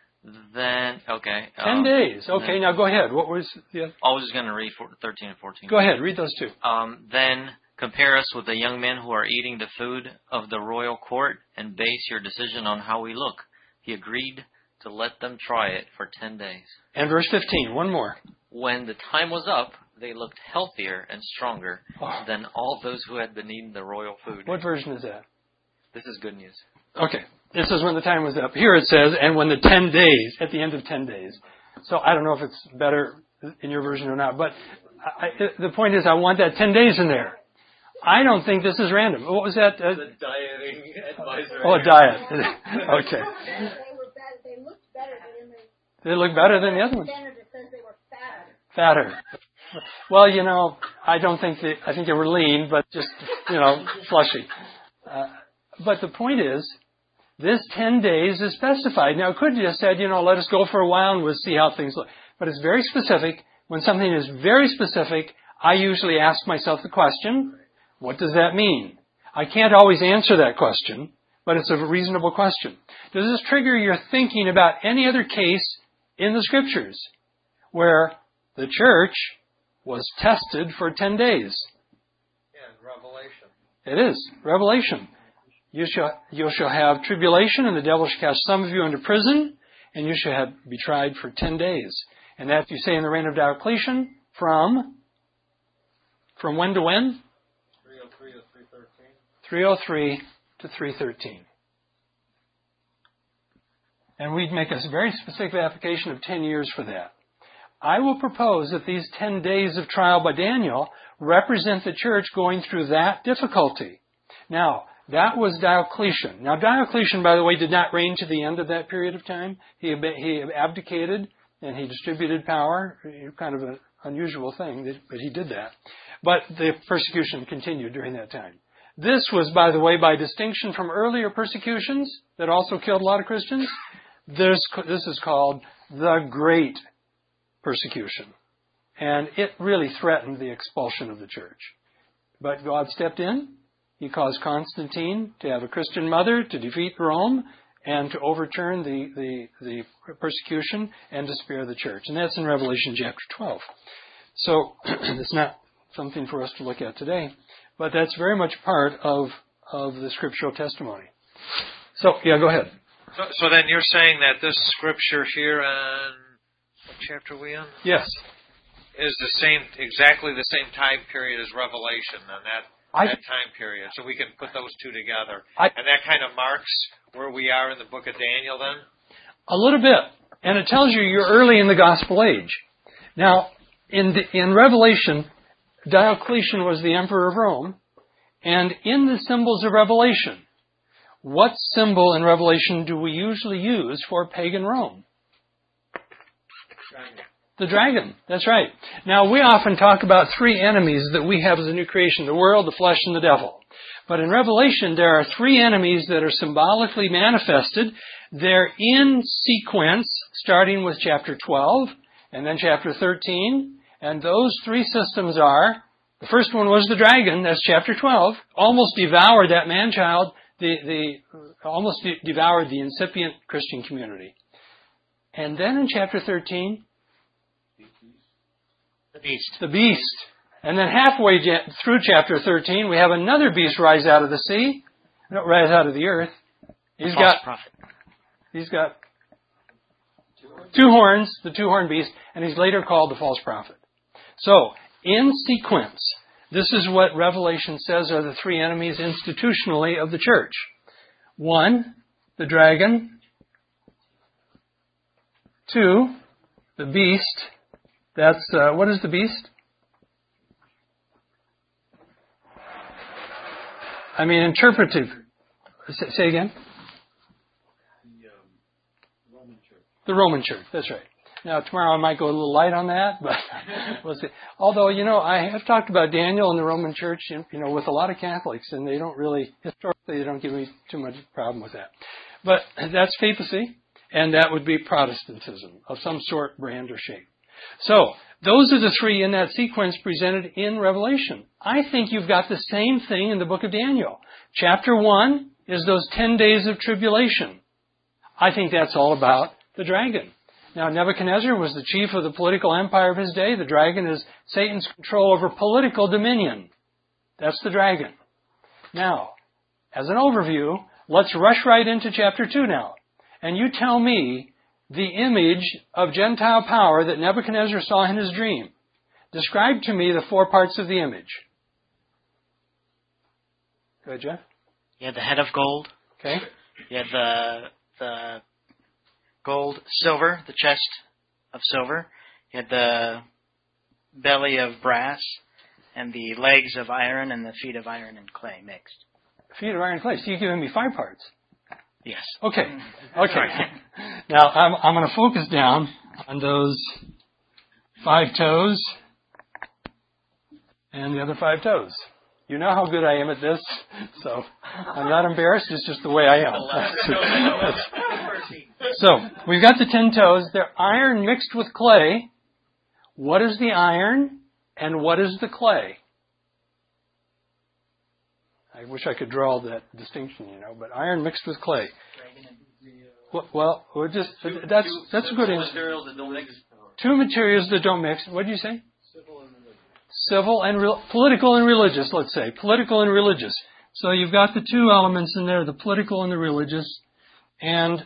E: Then, okay.
A: Ten
E: um,
A: days. Okay,
E: then,
A: now go ahead. What was the other?
E: I was just going to read for thirteen and fourteen.
A: Go ahead, read those two.
E: Um, then compare us with the young men who are eating the food of the royal court and base your decision on how we look. He agreed to let them try it for ten days.
A: And verse fifteen, one more.
E: When the time was up, they looked healthier and stronger
A: Oh.
E: than all those who had been eating the royal food.
A: What version is that?
E: This is good news.
A: Okay. This is when the time was up. Here it says, and when the ten days, at the end of ten days. So I don't know if it's better in your version or not, but I, the point is I want that ten days in there. I don't think this is random. What was that? Uh,
D: The dieting advisor.
A: oh, a diet. Okay.
J: They were better. They looked better than the
A: They look better than the other ones.
J: standard that says they were fatter.
A: Fatter. Well, you know, I don't think they, I think they were lean, but just, you know, fleshy. Uh, but the point is, this ten days is specified. Now, it could have just said, you know, let us go for a while and we'll see how things look. But it's very specific. When something is very specific, I usually ask myself the question, what does that mean? I can't always answer that question, but it's a reasonable question. Does this trigger your thinking about any other case in the Scriptures where the church was tested for ten days?
I: Yeah, Revelation.
A: It is. Revelation. You shall, you shall have tribulation, and the devil shall cast some of you into prison, and you shall have, be tried for ten days. And that you say in the reign of Diocletian, from, from when to when?
I: three oh three to three thirteen.
A: three oh three to three thirteen. And we'd make a very specific application of ten years for that. I will propose that these ten days of trial by Daniel represent the church going through that difficulty. Now, that was Diocletian. Now, Diocletian, by the way, did not reign to the end of that period of time. He, he abdicated and he distributed power. Kind of an unusual thing, but he did that. But the persecution continued during that time. This was, by the way, by distinction from earlier persecutions that also killed a lot of Christians. This, this is called the Great Persecution. And it really threatened the expulsion of the church. But God stepped in. He caused Constantine to have a Christian mother, to defeat Rome, and to overturn the, the, the persecution and to spare the church. And that's in Revelation chapter twelve. So it's not something for us to look at today, but that's very much part of, of the scriptural testimony. So, yeah, go ahead.
I: So, so then you're saying that this scripture here on what chapter are we in?
A: Yes.
I: Is the same, exactly the same time period as Revelation, and that
A: I,
I: that time period. So we can put those two together,
A: I,
I: and that kind of marks where we are in the book of Daniel. Then
A: a little bit, and it tells you you're early in the gospel age. Now, in the, in Revelation, Diocletian was the emperor of Rome, and in the symbols of Revelation, what symbol in Revelation do we usually use for pagan Rome? The dragon. That's right. Now, we often talk about three enemies that we have as a new creation, the world, the flesh, and the devil. But in Revelation, there are three enemies that are symbolically manifested. They're in sequence, starting with chapter twelve, and then chapter thirteen. And those three systems are, the first one was the dragon, that's chapter twelve, almost devoured that man-child, the, the, almost de- devoured the incipient Christian community. And then in chapter thirteen,
G: The beast.
A: The beast. And then halfway through chapter thirteen, we have another beast rise out of the sea, no, rise out of the earth. He's
G: False
A: got,
G: prophet.
A: he's got two horns, the two-horned beast, and he's later called the false prophet. So, in sequence, this is what Revelation says are the three enemies institutionally of the church. One, the dragon. Two, the beast. That's, uh, what is the beast? I mean, interpretive. Say, say again?
D: The um, Roman Church.
A: The Roman Church, that's right. Now, tomorrow I might go a little light on that, but we'll see. Although, you know, I have talked about Daniel and the Roman Church, you know, with a lot of Catholics, and they don't really, historically, they don't give me too much problem with that. But that's papacy, and that would be Protestantism of some sort, brand, or shape. So, those are the three in that sequence presented in Revelation. I think you've got the same thing in the book of Daniel. Chapter one is those ten days of tribulation. I think that's all about the dragon. Now, Nebuchadnezzar was the chief of the political empire of his day. The dragon is Satan's control over political dominion. That's the dragon. Now, as an overview, let's rush right into chapter two now. And you tell me the image of Gentile power that Nebuchadnezzar saw in his dream. Describe to me the four parts of the image. Go ahead, Jeff.
G: You had the head of gold.
A: Okay.
G: You had the the gold, silver, the chest of silver. You had the belly of brass, and the legs of iron, and the feet of iron and clay mixed.
A: Feet of iron and clay. So you're giving me five parts.
G: Yes.
A: Okay. Okay. Now, I'm, I'm going to focus down on those five toes and the other five toes. You know how good I am at this, so I'm not embarrassed. It's just the way I am. So, we've got the ten toes. They're iron mixed with clay. What is the iron and what is the clay? I wish I could draw that distinction, you know, but iron mixed with clay. Well, well we're just that's that's a good answer.
E: Materials that don't mix.
A: Two materials that don't mix. What did you say? Civil and religious. Civil and re- political and religious. Let's say political and religious. So you've got the two elements in there: the political and the religious. And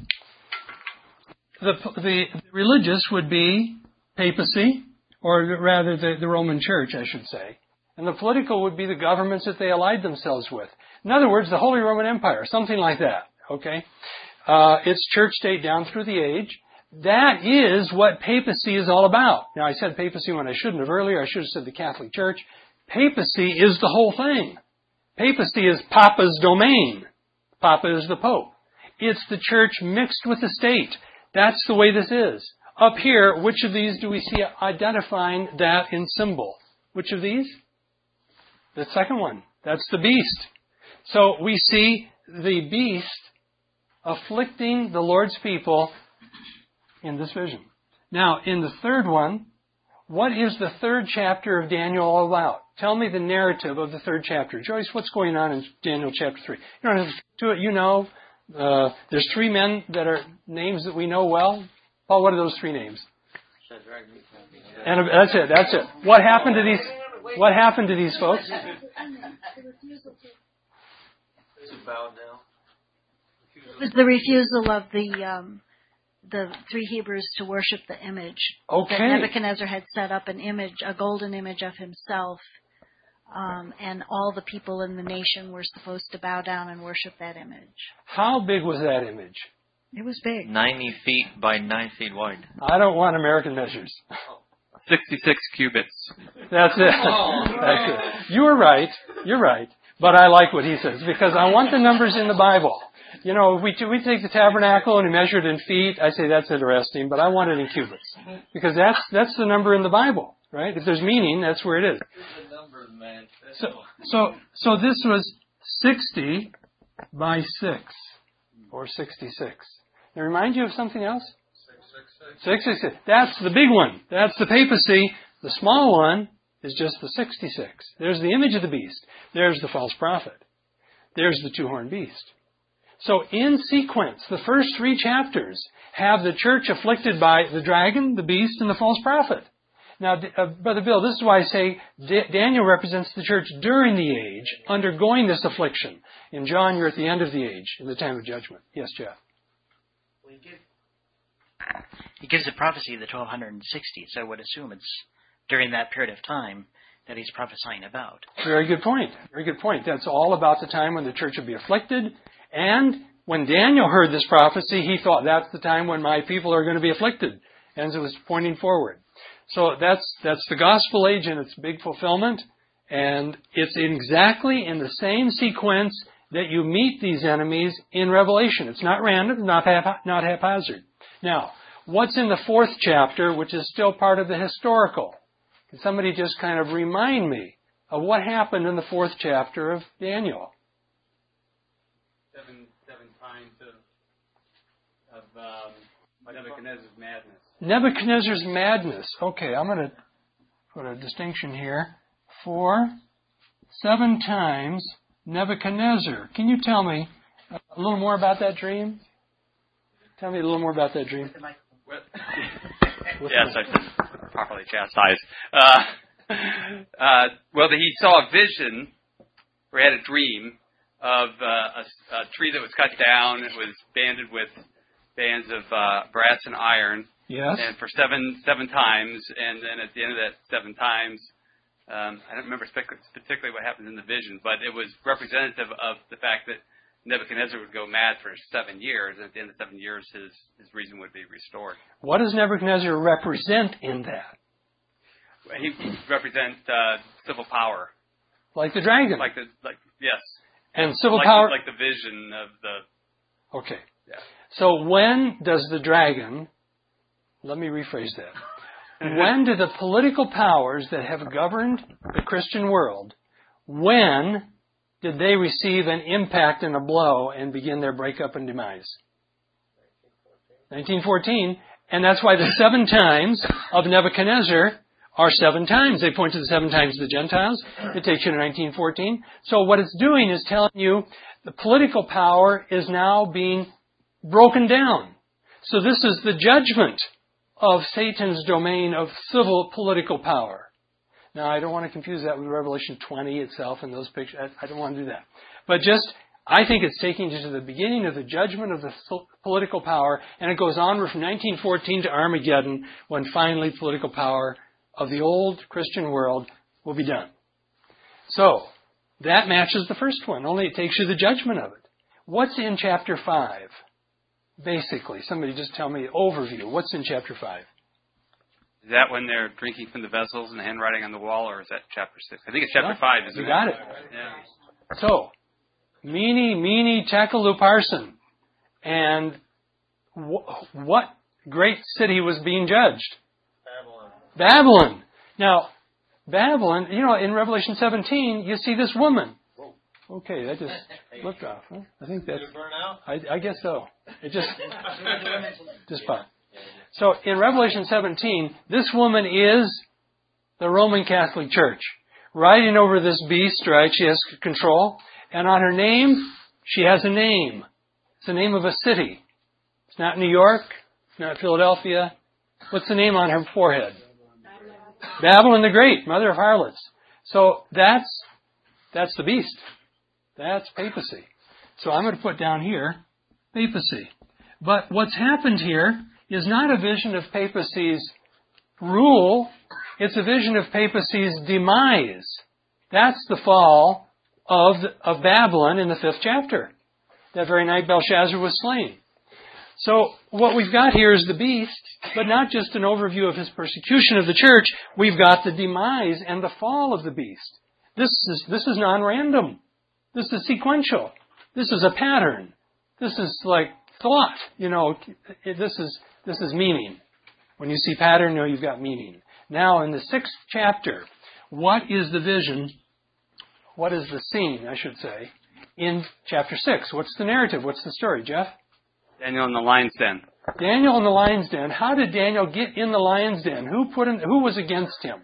A: the the religious would be papacy, or rather the, the Roman Church, I should say. And the political would be the governments that they allied themselves with. In other words, the Holy Roman Empire, something like that. Okay, uh, it's church state down through the age. That is what papacy is all about. Now, I said papacy when I shouldn't have earlier. I should have said the Catholic Church. Papacy is the whole thing. Papacy is Papa's domain. Papa is the Pope. It's the church mixed with the state. That's the way this is. Up here, which of these do we see identifying that in symbol? Which of these? The second one. That's the beast. So we see the beast afflicting the Lord's people in this vision. Now, in the third one, what is the third chapter of Daniel all about? Tell me the narrative of the third chapter. Joyce, what's going on in Daniel chapter three? You don't have to do it. You know, uh, there's three men that are names that we know well. Paul, what are those three names? And that's it. That's it. What happened to these? What happened to these folks?
E: To bow down.
K: It was the refusal of the um, the three Hebrews to worship the image.
A: Okay.
K: That Nebuchadnezzar had set up an image, a golden image of himself, um, and all the people in the nation were supposed to bow down and worship that image.
A: How big was that image?
K: It was big.
E: ninety feet by nine feet wide.
A: I don't want American measures.
H: sixty-six cubits.
A: That's it. That's it. You were right. You're right. But I like what he says because I want the numbers in the Bible. You know, if we, we take the tabernacle and we measure it in feet, I say that's interesting, but I want it in cubits. Because that's that's the number in the Bible, right? If there's meaning, that's where it is. So, so, so this was sixty by six, or sixty-six. Now remind you of something else? six six six. That's the big one. That's the papacy. The small one is just the sixty-six. There's the image of the beast. There's the false prophet. There's the two-horned beast. So in sequence, the first three chapters have the church afflicted by the dragon, the beast, and the false prophet. Now, uh, Brother Bill, this is why I say D- Daniel represents the church during the age, undergoing this affliction. In John, you're at the end of the age, in the time of judgment. Yes, Jeff?
G: Well, he, gives, he gives the prophecy of the twelve sixty, so I would assume it's during that period of time that he's prophesying about.
A: Very good point. Very good point. That's all about the time when the church will be afflicted. And when Daniel heard this prophecy, he thought that's the time when my people are going to be afflicted. And it was pointing forward. So that's that's the gospel age in its big fulfillment. And it's exactly in the same sequence that you meet these enemies in Revelation. It's not random, not hap- not haphazard. Now, what's in the fourth chapter, which is still part of the historical? Can somebody just kind of remind me of what happened in the fourth chapter of Daniel?
H: Seven, seven times of, of um, Nebuchadnezzar's madness.
A: Nebuchadnezzar's madness. Okay, I'm going to put a distinction here. Four, seven times Nebuchadnezzar. Can you tell me a little more about that dream? Tell me a little more about that dream.
H: Yes, I've been properly chastised. Uh, uh, well, he saw a vision, or had a dream, of uh, a, a tree that was cut down. It was banded with bands of uh, brass and iron.
A: Yes.
H: And for seven seven times, and then at the end of that seven times, um, I don't remember particularly what happened in the vision, but it was representative of the fact that Nebuchadnezzar would go mad for seven years, and at the end of seven years, his, his reason would be restored.
A: What does Nebuchadnezzar represent in that?
H: He represents uh, civil power.
A: Like the dragon?
H: Like the, like, yes.
A: And civil
H: like,
A: power?
H: Like the vision of the...
A: Okay.
H: Yeah.
A: So when does the dragon... Let me rephrase that. When do the political powers that have governed the Christian world, when did they receive an impact and a blow and begin their breakup and demise? nineteen fourteen. And that's why the seven times of Nebuchadnezzar are seven times. They point to the seven times of the Gentiles. It takes you to nineteen fourteen. So what it's doing is telling you the political power is now being broken down. So this is the judgment of Satan's domain of civil political power. Now, I don't want to confuse that with Revelation twenty itself and those pictures. I, I don't want to do that. But just, I think it's taking you to the beginning of the judgment of the political power, and it goes onward from nineteen fourteen to Armageddon, when finally political power of the old Christian world will be done. So, that matches the first one, only it takes you the judgment of it. What's in chapter five? Basically, somebody just tell me the overview. What's in chapter five?
H: Is that when they're drinking from the vessels and the handwriting on the wall, or is that chapter six? I think it's chapter
A: yeah,
H: five, isn't
A: you
H: it?
A: You got it.
H: Yeah.
A: So, meeny, meeny, tekel upharsin. And wh- what great city was being judged?
I: Babylon.
A: Babylon. Now, Babylon, you know, in Revelation seventeen, you see this woman. Okay, that just looked off. Huh? I think that's...
I: Did it burn out?
A: I, I guess so. It just... just fine. So, in Revelation seventeen, this woman is the Roman Catholic Church. Riding over this beast, right, she has control. And on her name, she has a name. It's the name of a city. It's not New York. It's not Philadelphia. What's the name on her forehead? Babylon the Great, mother of harlots. So, that's that's the beast. That's papacy. So I'm going to put down here papacy. But what's happened here is not a vision of papacy's rule, it's a vision of papacy's demise. That's the fall of, of Babylon in the fifth chapter. That very night Belshazzar was slain. So what we've got here is the beast, but not just an overview of his persecution of the church. We've got the demise and the fall of the beast. This is, this is non-random. This is sequential. This is a pattern. This is like thought. You know, this is, this is meaning. When you see pattern, you know you've got meaning. Now in the sixth chapter, what is the vision? What is the scene, I should say, in chapter six? What's the narrative? What's the story, Jeff?
H: Daniel in the lion's den.
A: Daniel in the lion's den. How did Daniel get in the lion's den? Who put him? Who was against him?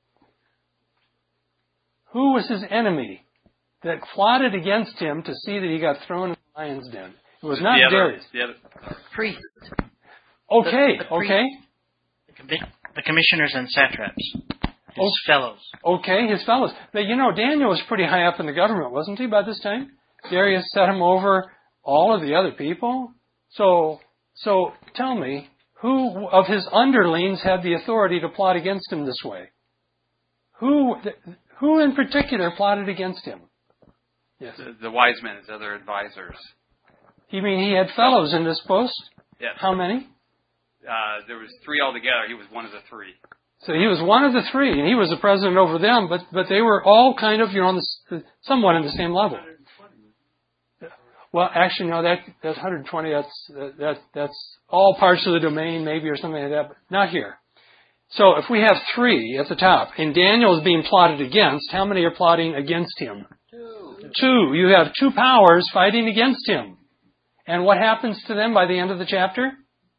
A: Who was his enemy that plotted against him to see that he got thrown in the lion's den? It was not
H: the other,
A: Darius.
H: The other.
G: Priest.
A: Okay,
G: The- the priest.
A: okay.
G: The, commi- the commissioners and satraps. His
A: Oh.
G: fellows.
A: Okay, his fellows. But you know, Daniel was pretty high up in the government, wasn't he, by this time? Darius set him over all of the other people. So, so tell me, who of his underlings had the authority to plot against him this way? Who, who in particular plotted against him? Yes.
H: The, the wise men, his other advisors.
A: You mean he had fellows in this post?
H: Yes.
A: How many?
H: Uh, there was three altogether. He was one of the three.
A: So he was one of the three, and he was the president over them, but, but they were all kind of, you know, on the, somewhat on the same level. Well, actually, no, that, that one hundred twenty, that's, that, that's all parts of the domain, maybe, or something like that, but not here. So if we have three at the top, and Daniel is being plotted against, how many are plotting against him? Two. Two. You have two powers fighting against him. And what happens to them by the end of the chapter?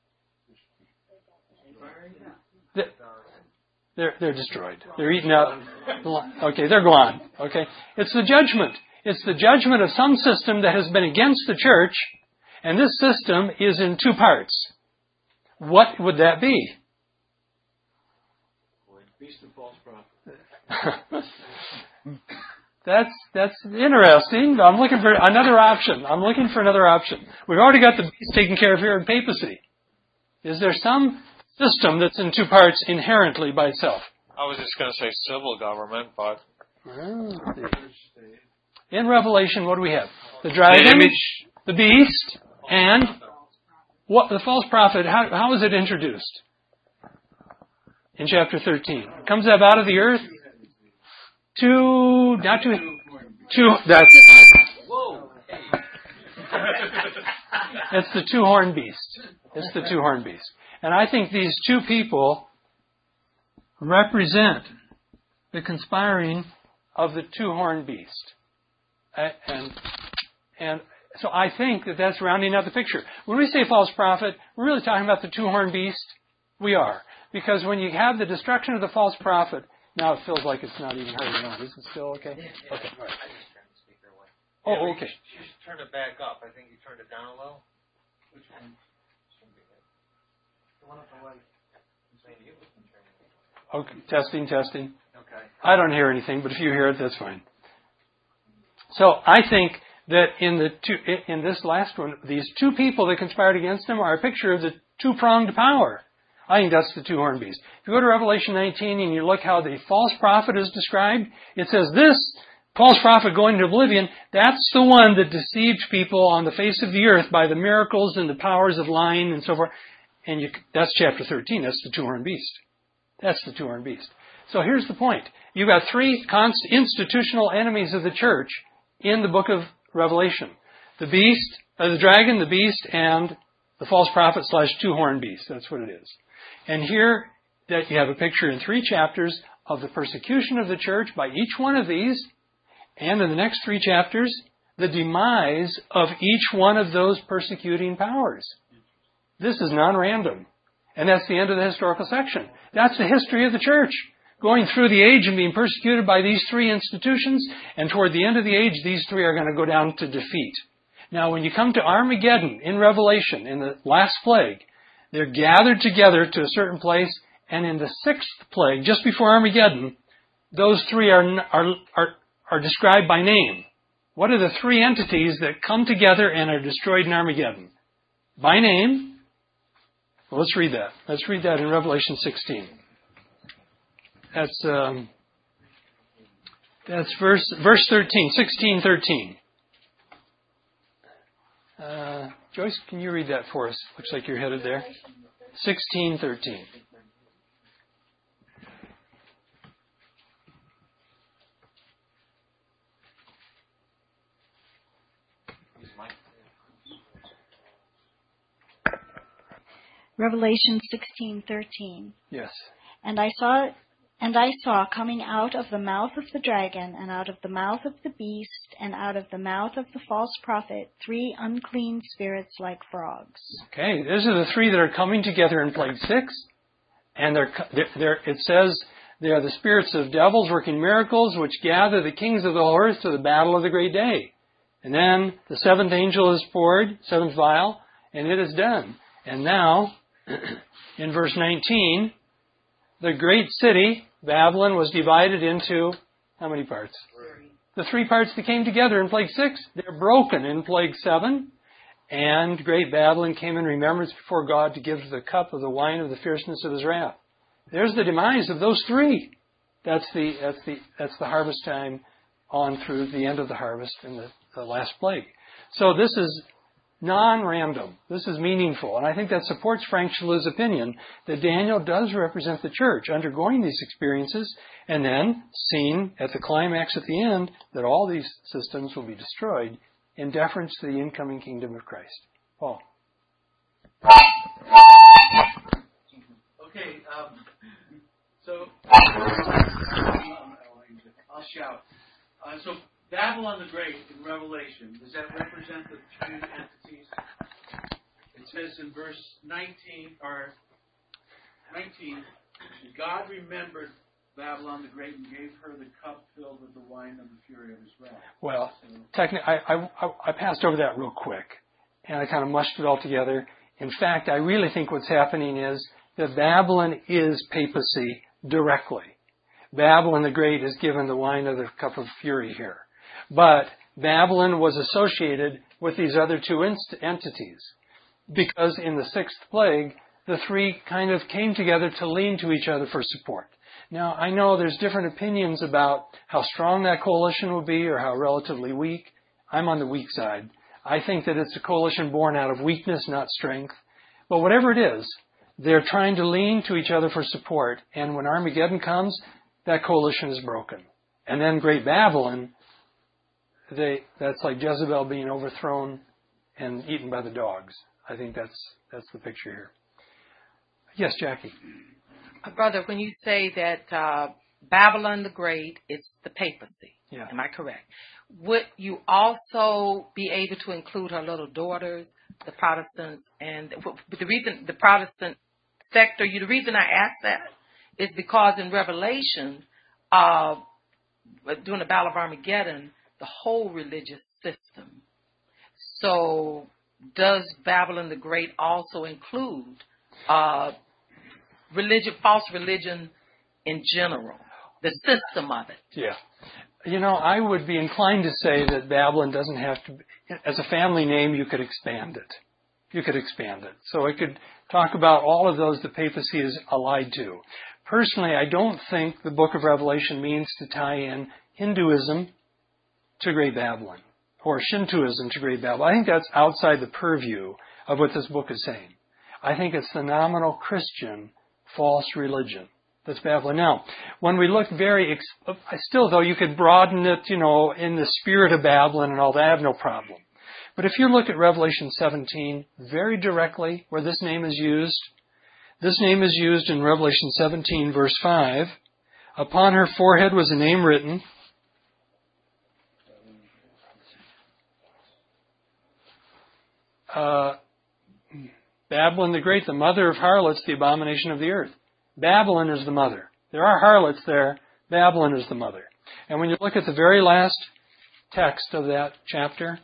A: They're, they're destroyed. They're eaten up. Okay, they're gone. Okay. It's the judgment. It's the judgment of some system that has been against the church, and this system is in two parts. What would that be?
D: Beast and false prophet.
A: That's, that's interesting. I'm looking for another option. I'm looking for another option. We've already got the beast taken care of here in papacy. Is there some system that's in two parts inherently by itself?
I: I was just going to say civil government, but
A: in Revelation, what do we have? The dragon, the, image. The beast, and what the false prophet. How, how is it introduced? In chapter thirteen, it comes up out of the earth. Two, not two, two. That's it's the two-horned beast. It's the two-horned beast. And I think these two people represent the conspiring of the two-horned beast. And, and so I think that that's rounding out the picture. When we say false prophet, we're really talking about the two-horned beast. We are. Because when you have the destruction of the false prophet, now it feels like it's not even holding on. Is it still okay? Okay. All right. Oh, okay.
I: You should turn it back up. I think you turned it down a little. Which one? The one up the right.
A: Okay. Testing, testing.
I: Okay.
A: I don't hear anything, but if you hear it, that's fine. So I think that in the two, in this last one, these two people that conspired against him are a picture of the two-pronged power. I think that's the two-horned beast. If you go to Revelation nineteen and you look how the false prophet is described, it says this false prophet going to oblivion, that's the one that deceived people on the face of the earth by the miracles and the powers of lying and so forth. And you, that's chapter thirteen. That's the two-horned beast. That's the two-horned beast. So here's the point. You've got three const- institutional enemies of the church in the book of Revelation. The beast, uh, the dragon, the beast, and the false prophet slash two-horned beast. That's what it is. And here that you have a picture in three chapters of the persecution of the church by each one of these, and in the next three chapters, the demise of each one of those persecuting powers. This is non-random. And that's the end of the historical section. That's the history of the church, going through the age and being persecuted by these three institutions, and toward the end of the age, these three are going to go down to defeat. Now, when you come to Armageddon in Revelation, in the last plague, they're gathered together to a certain place, and in the sixth plague, just before Armageddon, those three are, are, are, are described by name. What are the three entities that come together and are destroyed in Armageddon? By name. Well, let's read that. Let's read that in Revelation sixteen. That's um, that's verse verse thirteen, sixteen thirteen. Uh, Joyce, can you read that for us? Looks like you're headed there. sixteen thirteen.
K: Revelation sixteen thirteen.
A: Yes.
K: And I saw and I saw coming out of the mouth of the dragon and out of the mouth of the beast and out of the mouth of the false prophet three unclean spirits like frogs.
A: Okay, those are the three that are coming together in plague six, and they're, they're, they're it says they are the spirits of devils working miracles, which gather the kings of the whole earth to the battle of the great day. And then the seventh angel is poured, seventh vial, and it is done. And now, in verse nineteen, the great city, Babylon, was divided into how many parts? Three. The three parts that came together in plague six, they're broken in plague seven. And great Babylon came in remembrance before God to give the cup of the wine of the fierceness of his wrath. There's the demise of those three. That's the that's the that's the harvest time on through the end of the harvest in the, the last plague. So this is non-random. This is meaningful. And I think that supports Frank Chalu's opinion that Daniel does represent the church undergoing these experiences and then seen at the climax at the end that all these systems will be destroyed in deference to the incoming kingdom of Christ. Paul.
D: Okay, um, so I'll shout. Uh, so Babylon the Great in Revelation, does that represent the three entities? It says in verse nineteen or nineteen, God remembered Babylon the Great and gave her the cup filled with the wine of the fury of his wrath.
A: Well, technically, I, I, I passed over that real quick, and I kind of mushed it all together. In fact, I really think what's happening is that Babylon is papacy directly. Babylon the Great is given the wine of the cup of fury here. But Babylon was associated with these other two inst- entities because in the sixth plague, the three kind of came together to lean to each other for support. Now, I know there's different opinions about how strong that coalition will be or how relatively weak. I'm on the weak side. I think that it's a coalition born out of weakness, not strength. But whatever it is, they're trying to lean to each other for support. And when Armageddon comes, that coalition is broken. And then Great Babylon, they, that's like Jezebel being overthrown and eaten by the dogs. I think that's that's the picture here. Yes, Jackie.
F: Brother, when you say that uh, Babylon the Great, it's the papacy.
A: Yeah.
F: Am I correct? Would you also be able to include her little daughters, the Protestants, and the reason the Protestant sector? You, the reason I ask that is because in Revelation, uh, during the Battle of Armageddon, the whole religious system. So, does Babylon the Great also include uh, religion, false religion in general, the system of it?
A: Yeah. You know, I would be inclined to say that Babylon doesn't have to, as a family name, you could expand it. You could expand it. So I could talk about all of those the papacy is allied to. Personally, I don't think the book of Revelation means to tie in Hinduism to Great Babylon or Shintoism to Great Babylon. I think that's outside the purview of what this book is saying. I think it's the nominal Christian false religion. That's Babylon. Now, when we look very, ex- still though, you could broaden it, you know, in the spirit of Babylon and all that, I have no problem. But if you look at Revelation seventeen very directly, where this name is used, this name is used in Revelation seventeen, verse five. Upon her forehead was a name written. Uh, Babylon the Great, the mother of harlots, the abomination of the earth. Babylon is the mother. There are harlots there. Babylon is the mother. And when you look at the very last text of that chapter,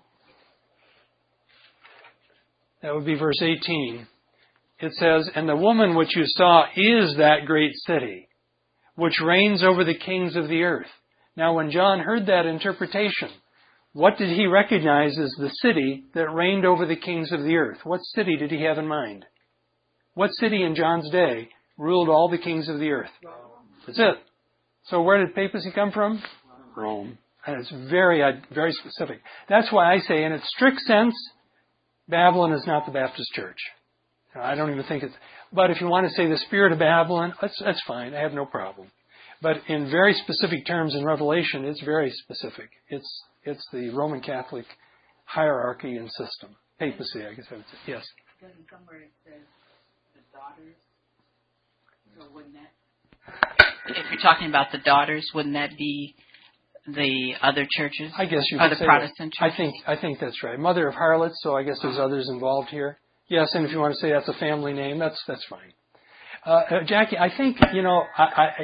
A: that would be verse eighteen. It says, "And the woman which you saw is that great city, which reigns over the kings of the earth." Now, when John heard that interpretation, what did he recognize as the city that reigned over the kings of the earth? What city did he have in mind? What city in John's day ruled all the kings of the earth? That's it. So where did papacy come from? Rome. And it's very, very specific. That's why I say, in its strict sense, Babylon is not the Baptist church. I don't even think it's... But if you want to say the spirit of Babylon, that's, that's fine. I have no problem. But in very specific terms in Revelation, it's very specific. It's it's the Roman Catholic hierarchy and system. Papacy, I guess I would say. Yes?
C: Doesn't somewhere it says the daughters? So wouldn't that... If you're talking about the daughters, wouldn't that be the other churches?
A: I guess you
C: could
A: could
C: say
A: the
C: Protestant
A: that.
C: churches?
A: I think I think that's right. Mother of harlots, so I guess there's others involved here. Yes, and if you want to say that's a family name, that's that's fine. Uh, Jackie, I think, you know, I,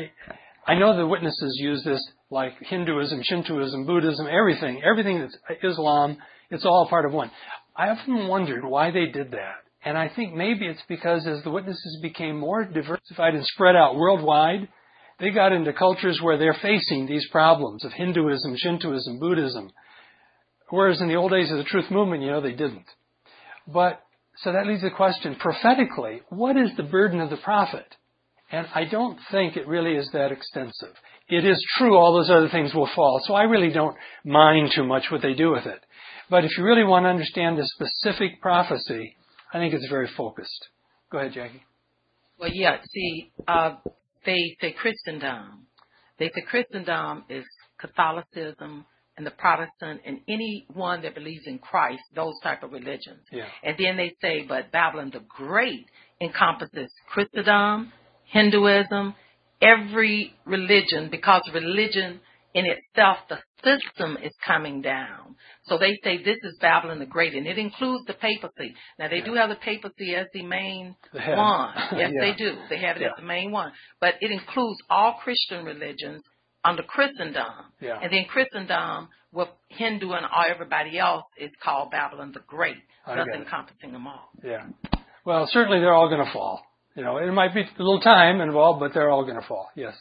A: I I know the witnesses use this like Hinduism, Shintoism, Buddhism, everything, everything that's Islam, it's all part of one. I often wondered why they did that. And I think maybe it's because as the witnesses became more diversified and spread out worldwide, they got into cultures where they're facing these problems of Hinduism, Shintoism, Buddhism. Whereas in the old days of the Truth Movement, you know, they didn't. But, so that leaves the question, prophetically, what is the burden of the prophet? And I don't think it really is that extensive. It is true all those other things will fall, so I really don't mind too much what they do with it. But if you really want to understand the specific prophecy, I think it's very focused. Go ahead, Jackie.
F: Well, yeah, see, uh, they say Christendom. They say Christendom is Catholicism and the Protestant and anyone that believes in Christ, those type of religions.
A: Yeah.
F: And then they say, but Babylon the Great encompasses Christendom, Hinduism, every religion, because religion in itself, the system is coming down. So they say this is Babylon the Great, and it includes the papacy. Now, they yeah. do have the papacy as the main the one. Yes, yeah. they do. They have it yeah. as the main one. But it includes all Christian religions under Christendom.
A: Yeah.
F: And then Christendom, with Hindu and all everybody else, is called Babylon the Great, thus encompassing them all.
A: Yeah. Well, certainly they're all going to fall. You know, it might be a little time involved, but they're all going to fall. Yes.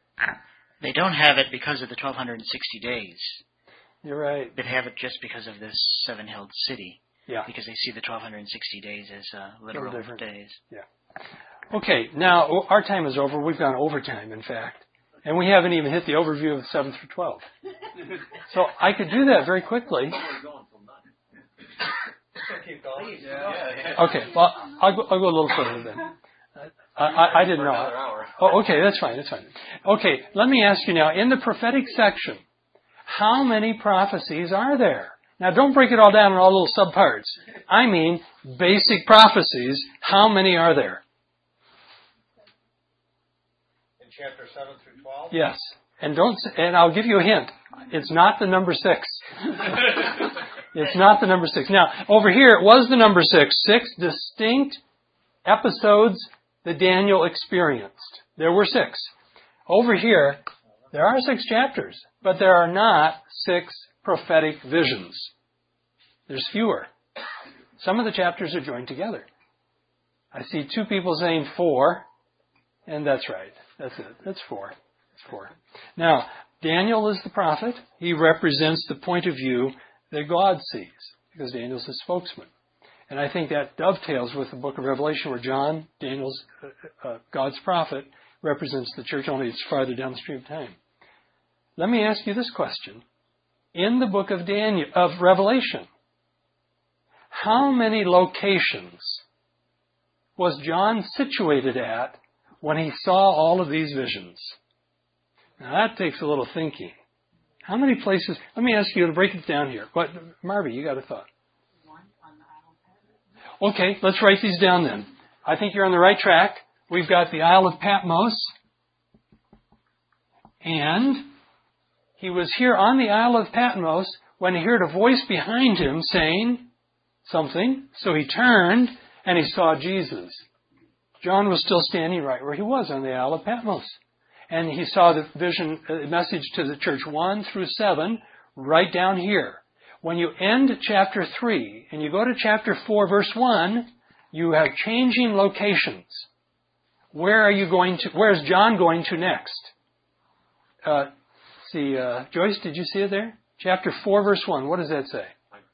G: They don't have it because of the twelve sixty days.
A: You're right.
G: They have it just because of this seven-hilled city.
A: Yeah.
G: Because they see the twelve sixty days as uh, literal days.
A: Yeah. Okay, now our time is over. We've gone overtime, in fact. And we haven't even hit the overview of seven through twelve. So I could do that very quickly. Okay, well, I'll go, I'll go a little further then. I, I, I didn't know. Oh, okay, that's fine, that's fine. Okay, let me ask you now, in the prophetic section, how many prophecies are there? Now, don't break it all down in all little subparts. I mean, basic prophecies, how many are there?
I: In chapter seven through twelve?
A: Yes. And don't, and I'll give you a hint. It's not the number six. It's not the number six. Now, over here, it was the number six. Six distinct episodes that Daniel experienced. There were six. Over here, there are six chapters, but there are not six prophetic visions. There's fewer. Some of the chapters are joined together. I see two people saying four, and that's right. That's it. That's four. That's four. Now, Daniel is the prophet. He represents the point of view that God sees, because Daniel's the spokesman. And I think that dovetails with the book of Revelation, where John, Daniel's, uh, uh, God's prophet, represents the church, only it's farther down the stream of time. Let me ask you this question. In the book of Daniel, of Revelation, how many locations was John situated at when he saw all of these visions? Now that takes a little thinking. How many places? Let me ask you to break it down here. What, Marby, you got a thought? Okay, let's write these down then. I think you're on the right track. We've got the Isle of Patmos. And he was here on the Isle of Patmos when he heard a voice behind him saying something. So he turned and he saw Jesus. John was still standing right where he was on the Isle of Patmos. And he saw the vision, uh, message to the church one through seven right down here. When you end chapter three and you go to chapter four, verse one, you have changing locations. Where are you going to, where is John going to next? Uh, see, uh, Joyce, did you see it there? Chapter four, verse one. What does that say?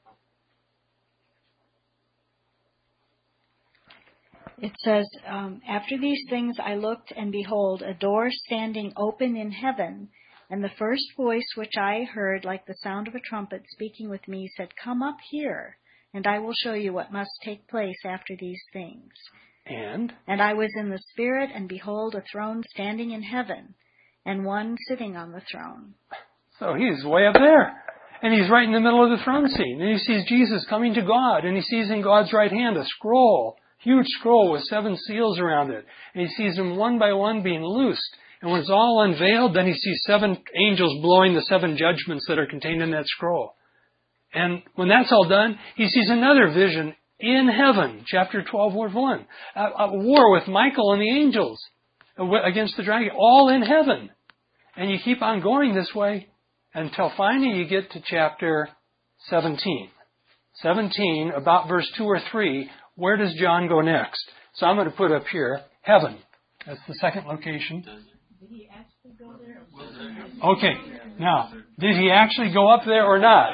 K: It says, um, after these things I looked, and behold, a door standing open in heaven. And the first voice which I heard, like the sound of a trumpet speaking with me, said, Come up here, and I will show you what must take place after these things.
A: And?
K: And I was in the Spirit, and behold, a throne standing in heaven, and one sitting on the throne.
A: So he's way up there. And he's right in the middle of the throne scene. And he sees Jesus coming to God, and he sees in God's right hand a scroll. Huge scroll with seven seals around it. And he sees them one by one being loosed. And when it's all unveiled, then he sees seven angels blowing the seven judgments that are contained in that scroll. And when that's all done, he sees another vision in heaven. Chapter twelve, verse one. A, a war with Michael and the angels against the dragon. All in heaven. And you keep on going this way until finally you get to chapter seventeen. seventeen, about verse two or three. Where does John go next? So I'm going to put up here, heaven. That's the second location.
K: Did he actually go there?
A: Okay. Now, did he actually go up there or not?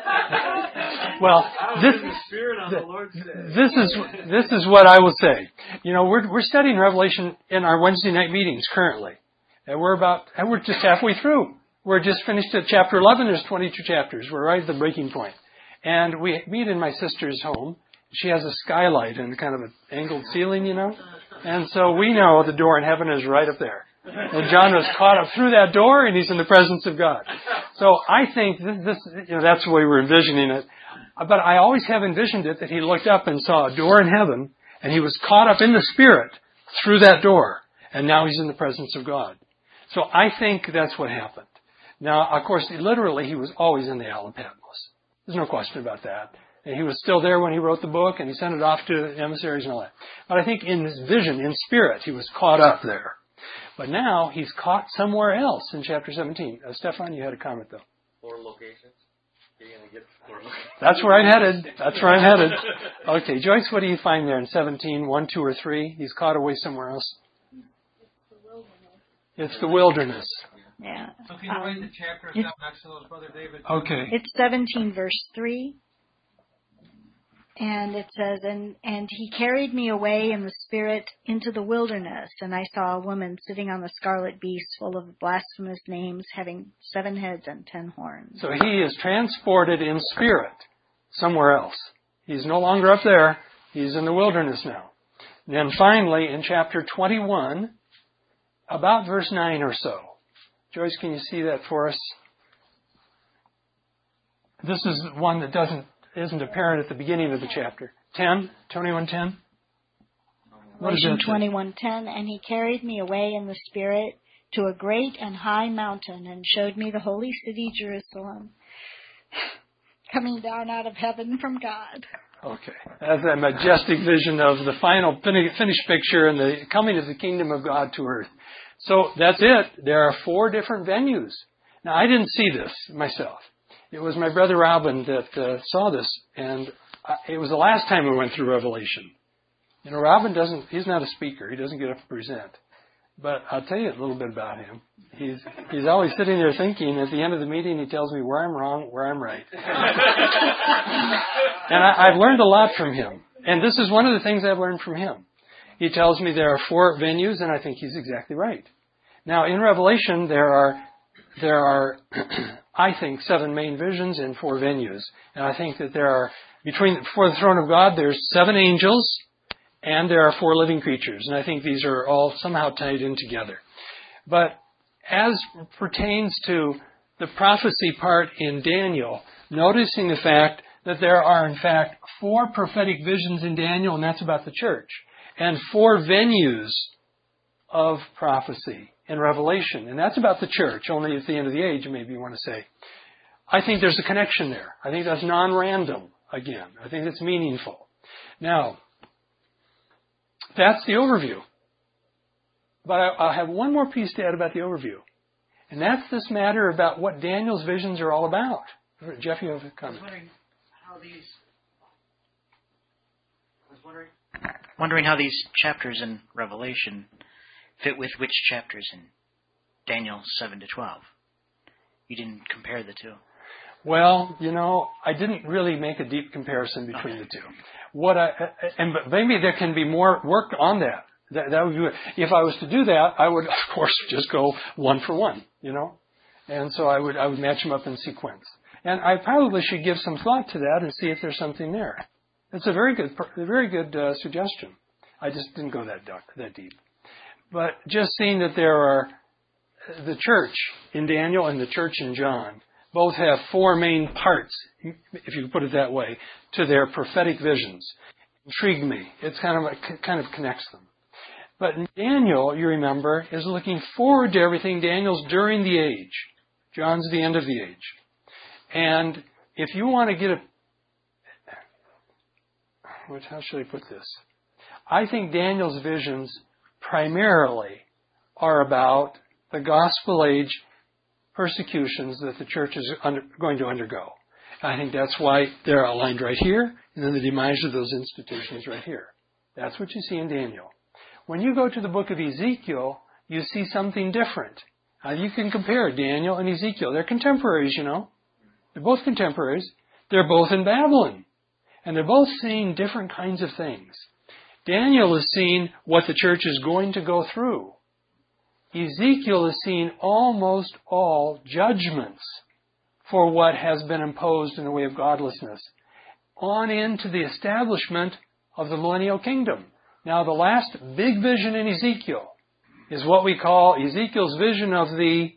A: Well, this, this is this is what I will say. You know, we're we're studying Revelation in our Wednesday night meetings currently, and we're about and we're just halfway through. We're just finished at chapter eleven. There's twenty-two chapters. We're right at the breaking point, and we meet in my sister's home. She has a skylight and kind of an angled ceiling, you know. And so we know the door in heaven is right up there. And John was caught up through that door, and he's in the presence of God. So I think this, this you know, that's the way we're envisioning it. But I always have envisioned it that he looked up and saw a door in heaven, and he was caught up in the Spirit through that door. And now he's in the presence of God. So I think that's what happened. Now, of course, literally, he was always in the Isle of Patmos. There's no question about that. And he was still there when he wrote the book, and he sent it off to emissaries and all that. But I think in his vision, in spirit, he was caught up there. But now he's caught somewhere else in chapter seventeen. Uh, Stefan, you had a comment, though.
E: Four locations? You're going to get four locations.
A: That's where I'm headed. That's where I'm headed. Okay, Joyce, what do you find there in seventeen, one, two, or three? He's caught away somewhere else. It's the wilderness.
K: Yeah.
B: So can you
K: um,
B: write the chapter down next to those, Brother David?
A: Okay.
K: It's seventeen, verse three. And it says, and, and he carried me away in the Spirit into the wilderness, and I saw a woman sitting on the scarlet beast full of blasphemous names, having seven heads and ten horns.
A: So he is transported in spirit somewhere else. He's no longer up there. He's in the wilderness now. And then finally, in chapter twenty-one, about verse nine or so. Joyce, can you see that for us? This is one that doesn't isn't apparent at the beginning of the chapter. ten, twenty-one ten.
K: Revelation twenty-one ten, and he carried me away in the Spirit to a great and high mountain, and showed me the holy city Jerusalem, coming down out of heaven from God.
A: Okay. That's a majestic vision of the final finished picture and the coming of the kingdom of God to earth. So that's it. There are four different venues. Now, I didn't see this myself. It was my brother Robin that uh, saw this, and I, it was the last time we went through Revelation. You know, Robin doesn't, he's not a speaker. He doesn't get up to present. But I'll tell you a little bit about him. He's he's always sitting there thinking. At the end of the meeting, he tells me where I'm wrong, where I'm right. And I, I've learned a lot from him. And this is one of the things I've learned from him. He tells me there are four venues, and I think he's exactly right. Now, in Revelation, there are there are, I think, seven main visions and four venues. And I think that there are, between before the throne of God, there's seven angels, and there are four living creatures. And I think these are all somehow tied in together. But as pertains to the prophecy part in Daniel, noticing the fact that there are, in fact, four prophetic visions in Daniel, and that's about the church, and four venues of prophecy in Revelation, and that's about the church, only at the end of the age, maybe you want to say. I think there's a connection there. I think that's non-random, again. I think it's meaningful. Now, that's the overview. But I'll have one more piece to add about the overview. And that's this matter about what Daniel's visions are all about. Jeff, you have a comment.
G: I was wondering how these... I was wondering... Wondering how these chapters in Revelation fit with which chapters in Daniel seven to twelve. You didn't compare the two.
A: Well, you know, I didn't really make a deep comparison between the two. What I and maybe there can be more work on that. That, that would be, if I was to do that, I would, of course, just go one for one, you know. And so I would I would match them up in sequence. And I probably should give some thought to that and see if there's something there. It's a very good, a very good uh, suggestion. I just didn't go that dark, that deep. But just seeing that there are the church in Daniel and the church in John both have four main parts, if you put it that way, to their prophetic visions. Intrigue me. It's kind of it kind of connects them. But Daniel, you remember, is looking forward to everything. Daniel's during the age. John's the end of the age. And if you want to get a... What, how should I put this? I think Daniel's visions primarily are about the gospel age persecutions that the church is under, going to undergo. I think that's why they're outlined right here, and then the demise of those institutions right here. That's what you see in Daniel. When you go to the book of Ezekiel, you see something different. Now, you can compare Daniel and Ezekiel. They're contemporaries, you know. They're both contemporaries. They're both in Babylon. And they're both seeing different kinds of things. Daniel is seeing what the church is going to go through. Ezekiel is seeing almost all judgments for what has been imposed in the way of godlessness on into the establishment of the millennial kingdom. Now, the last big vision in Ezekiel is what we call Ezekiel's vision of the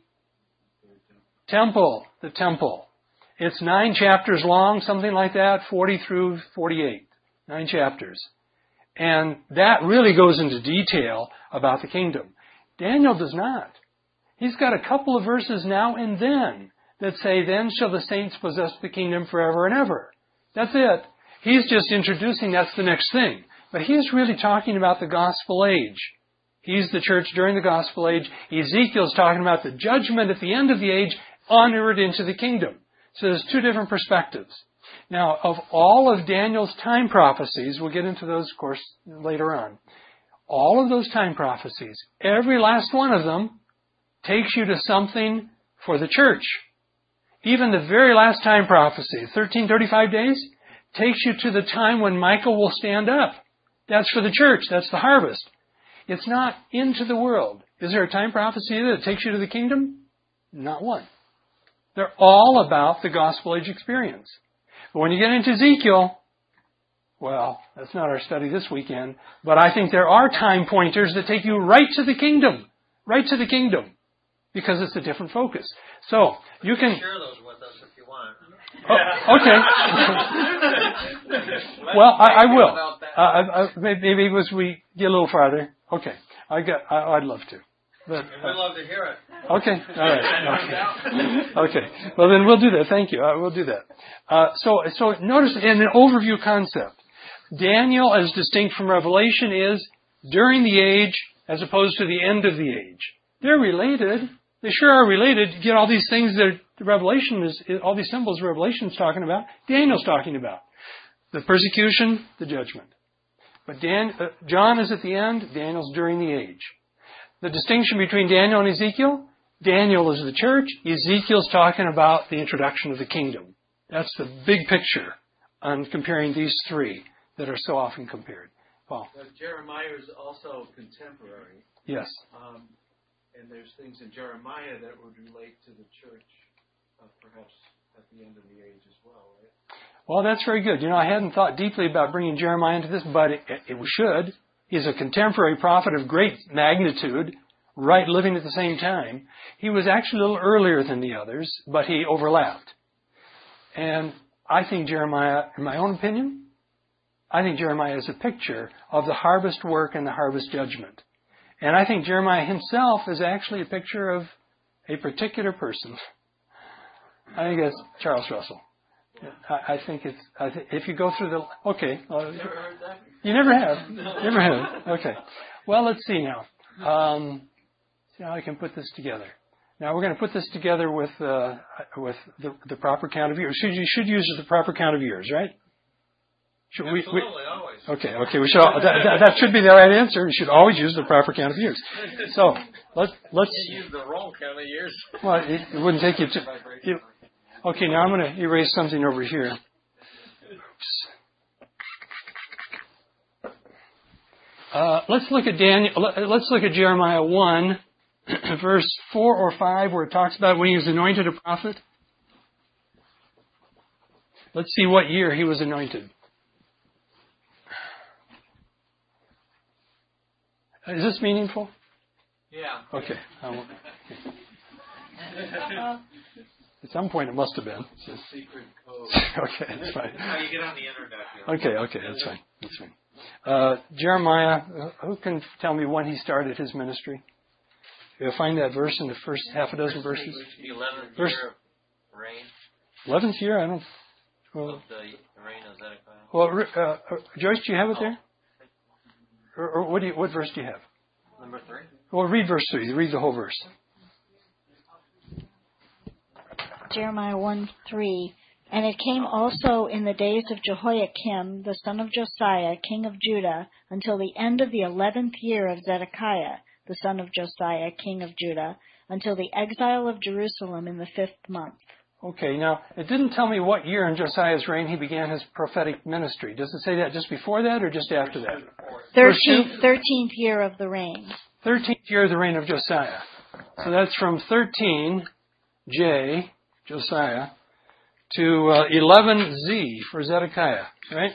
A: temple, the temple. It's nine chapters long, something like that, forty through forty-eight. Nine chapters. And that really goes into detail about the kingdom. Daniel does not. He's got a couple of verses now and then that say, then shall the saints possess the kingdom forever and ever. That's it. He's just introducing that's the next thing. But he's really talking about the gospel age. He's the church during the gospel age. Ezekiel's talking about the judgment at the end of the age onward into the kingdom. So there's two different perspectives. Now, of all of Daniel's time prophecies, we'll get into those, of course, later on. All of those time prophecies, every last one of them takes you to something for the church. Even the very last time prophecy, thirteen thirty-five days, takes you to the time when Michael will stand up. That's for the church. That's the harvest. It's not into the world. Is there a time prophecy that takes you to the kingdom? Not one. They're all about the gospel age experience. But when you get into Ezekiel, well, that's not our study this weekend, but I think there are time pointers that take you right to the kingdom. Right to the kingdom. Because it's a different focus. So, you can...
L: Share those with us if you want.
A: Oh, okay. Well, I, I will. Uh, I, I, maybe as we get a little farther. Okay. I got, I, I'd love to. But,
L: We'd uh, love to hear it.
A: Okay. All right. Okay. Okay. Well, then we'll do that. Thank you. Uh, we'll do that. Uh, so, so notice in an overview concept, Daniel, as distinct from Revelation, is during the age as opposed to the end of the age. They're related. They sure are related. You get all these things that the Revelation is, all these symbols Revelation's talking about, Daniel's talking about. The persecution, the judgment. But Dan, uh, John is at the end, Daniel's during the age. The distinction between Daniel and Ezekiel, Daniel is the church, Ezekiel's talking about the introduction of the kingdom. That's the big picture on comparing these three that are so often compared. Paul.
D: Uh, Jeremiah is also contemporary.
A: Yes.
D: Um, and there's things in Jeremiah that would relate to the church, uh, perhaps at the end of the age as well, right?
A: Well, that's very good. You know, I hadn't thought deeply about bringing Jeremiah into this, but it, it should. He's a contemporary prophet of great magnitude, right, living at the same time. He was actually a little earlier than the others, but he overlapped. And I think Jeremiah, in my own opinion, I think Jeremiah is a picture of the harvest work and the harvest judgment. And I think Jeremiah himself is actually a picture of a particular person. I think it's Charles Russell. I, I think it's, I th- if you go through the, okay. Uh,
D: never heard that?
A: You never have? No. Never have. Okay. Well, let's see now. Um, see how I can put this together. Now we're going to put this together with, uh, with the, the proper count of years. Should, you should use the proper count of years, right? Should
L: Absolutely,
A: we, we,
L: always.
A: Okay, okay. We should. That, that, that should be the right answer. We should always use the proper count of years. So let's let's.
L: You use the wrong count of years.
A: Well, it, it wouldn't take you to. It, Okay, now I'm going to erase something over here. Oops. Uh, let's look at Daniel. Let's look at Jeremiah one, verse four or five, where it talks about when he was anointed a prophet. Let's see what year he was anointed. Is this meaningful?
L: Yeah.
A: Okay. I won't. At some point it must have been.
D: It's a secret code.
A: Okay, that's fine.
D: That's how you get on the internet.
A: Okay, okay, that's fine. That's fine. Uh, Jeremiah, who can tell me when he started his ministry? You'll find that verse in the first half a dozen verses.
L: The eleventh
A: Verse,
L: year of reign.
A: eleventh year? I don't. Well,
L: Of the reign of Zedekiah.
A: well uh, uh, Joyce, do you have it there? Or, or what do you? What verse do you have?
L: Number three.
A: Well, read verse three. Read the whole verse.
K: Jeremiah one three. And it came also in the days of Jehoiakim, the son of Josiah, king of Judah, until the end of the eleventh year of Zedekiah, the son of Josiah, king of Judah, until the exile of Jerusalem in the fifth month.
A: Okay, now, it didn't tell me what year in Josiah's reign he began his prophetic ministry. Does it say that just before that or just after that?
K: Thirteenth, thirteenth year of the reign.
A: Thirteenth year of the reign of Josiah. So that's from thirteen J, Josiah, to uh, eleven Z for Zedekiah, right?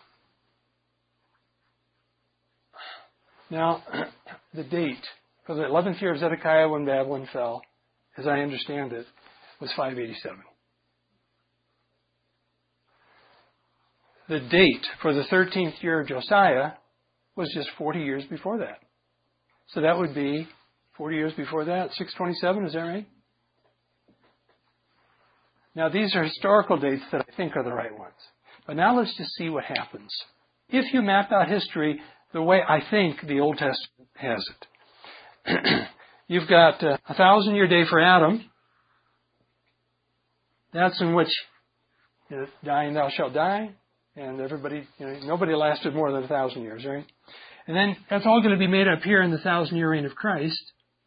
A: Now, the date for the eleventh year of Zedekiah when Babylon fell, as I understand it, was five eighty-seven. The date for the thirteenth year of Josiah was just forty years before that. So that would be forty years before that, six twenty-seven, is that right? Now, these are historical dates that I think are the right ones. But now let's just see what happens. If you map out history the way I think the Old Testament has it. You've got uh, a thousand-year day for Adam. That's in which, you know, dying thou shalt die. And everybody, you know, nobody lasted more than a thousand years, right? And then that's all going to be made up here in the thousand-year reign of Christ.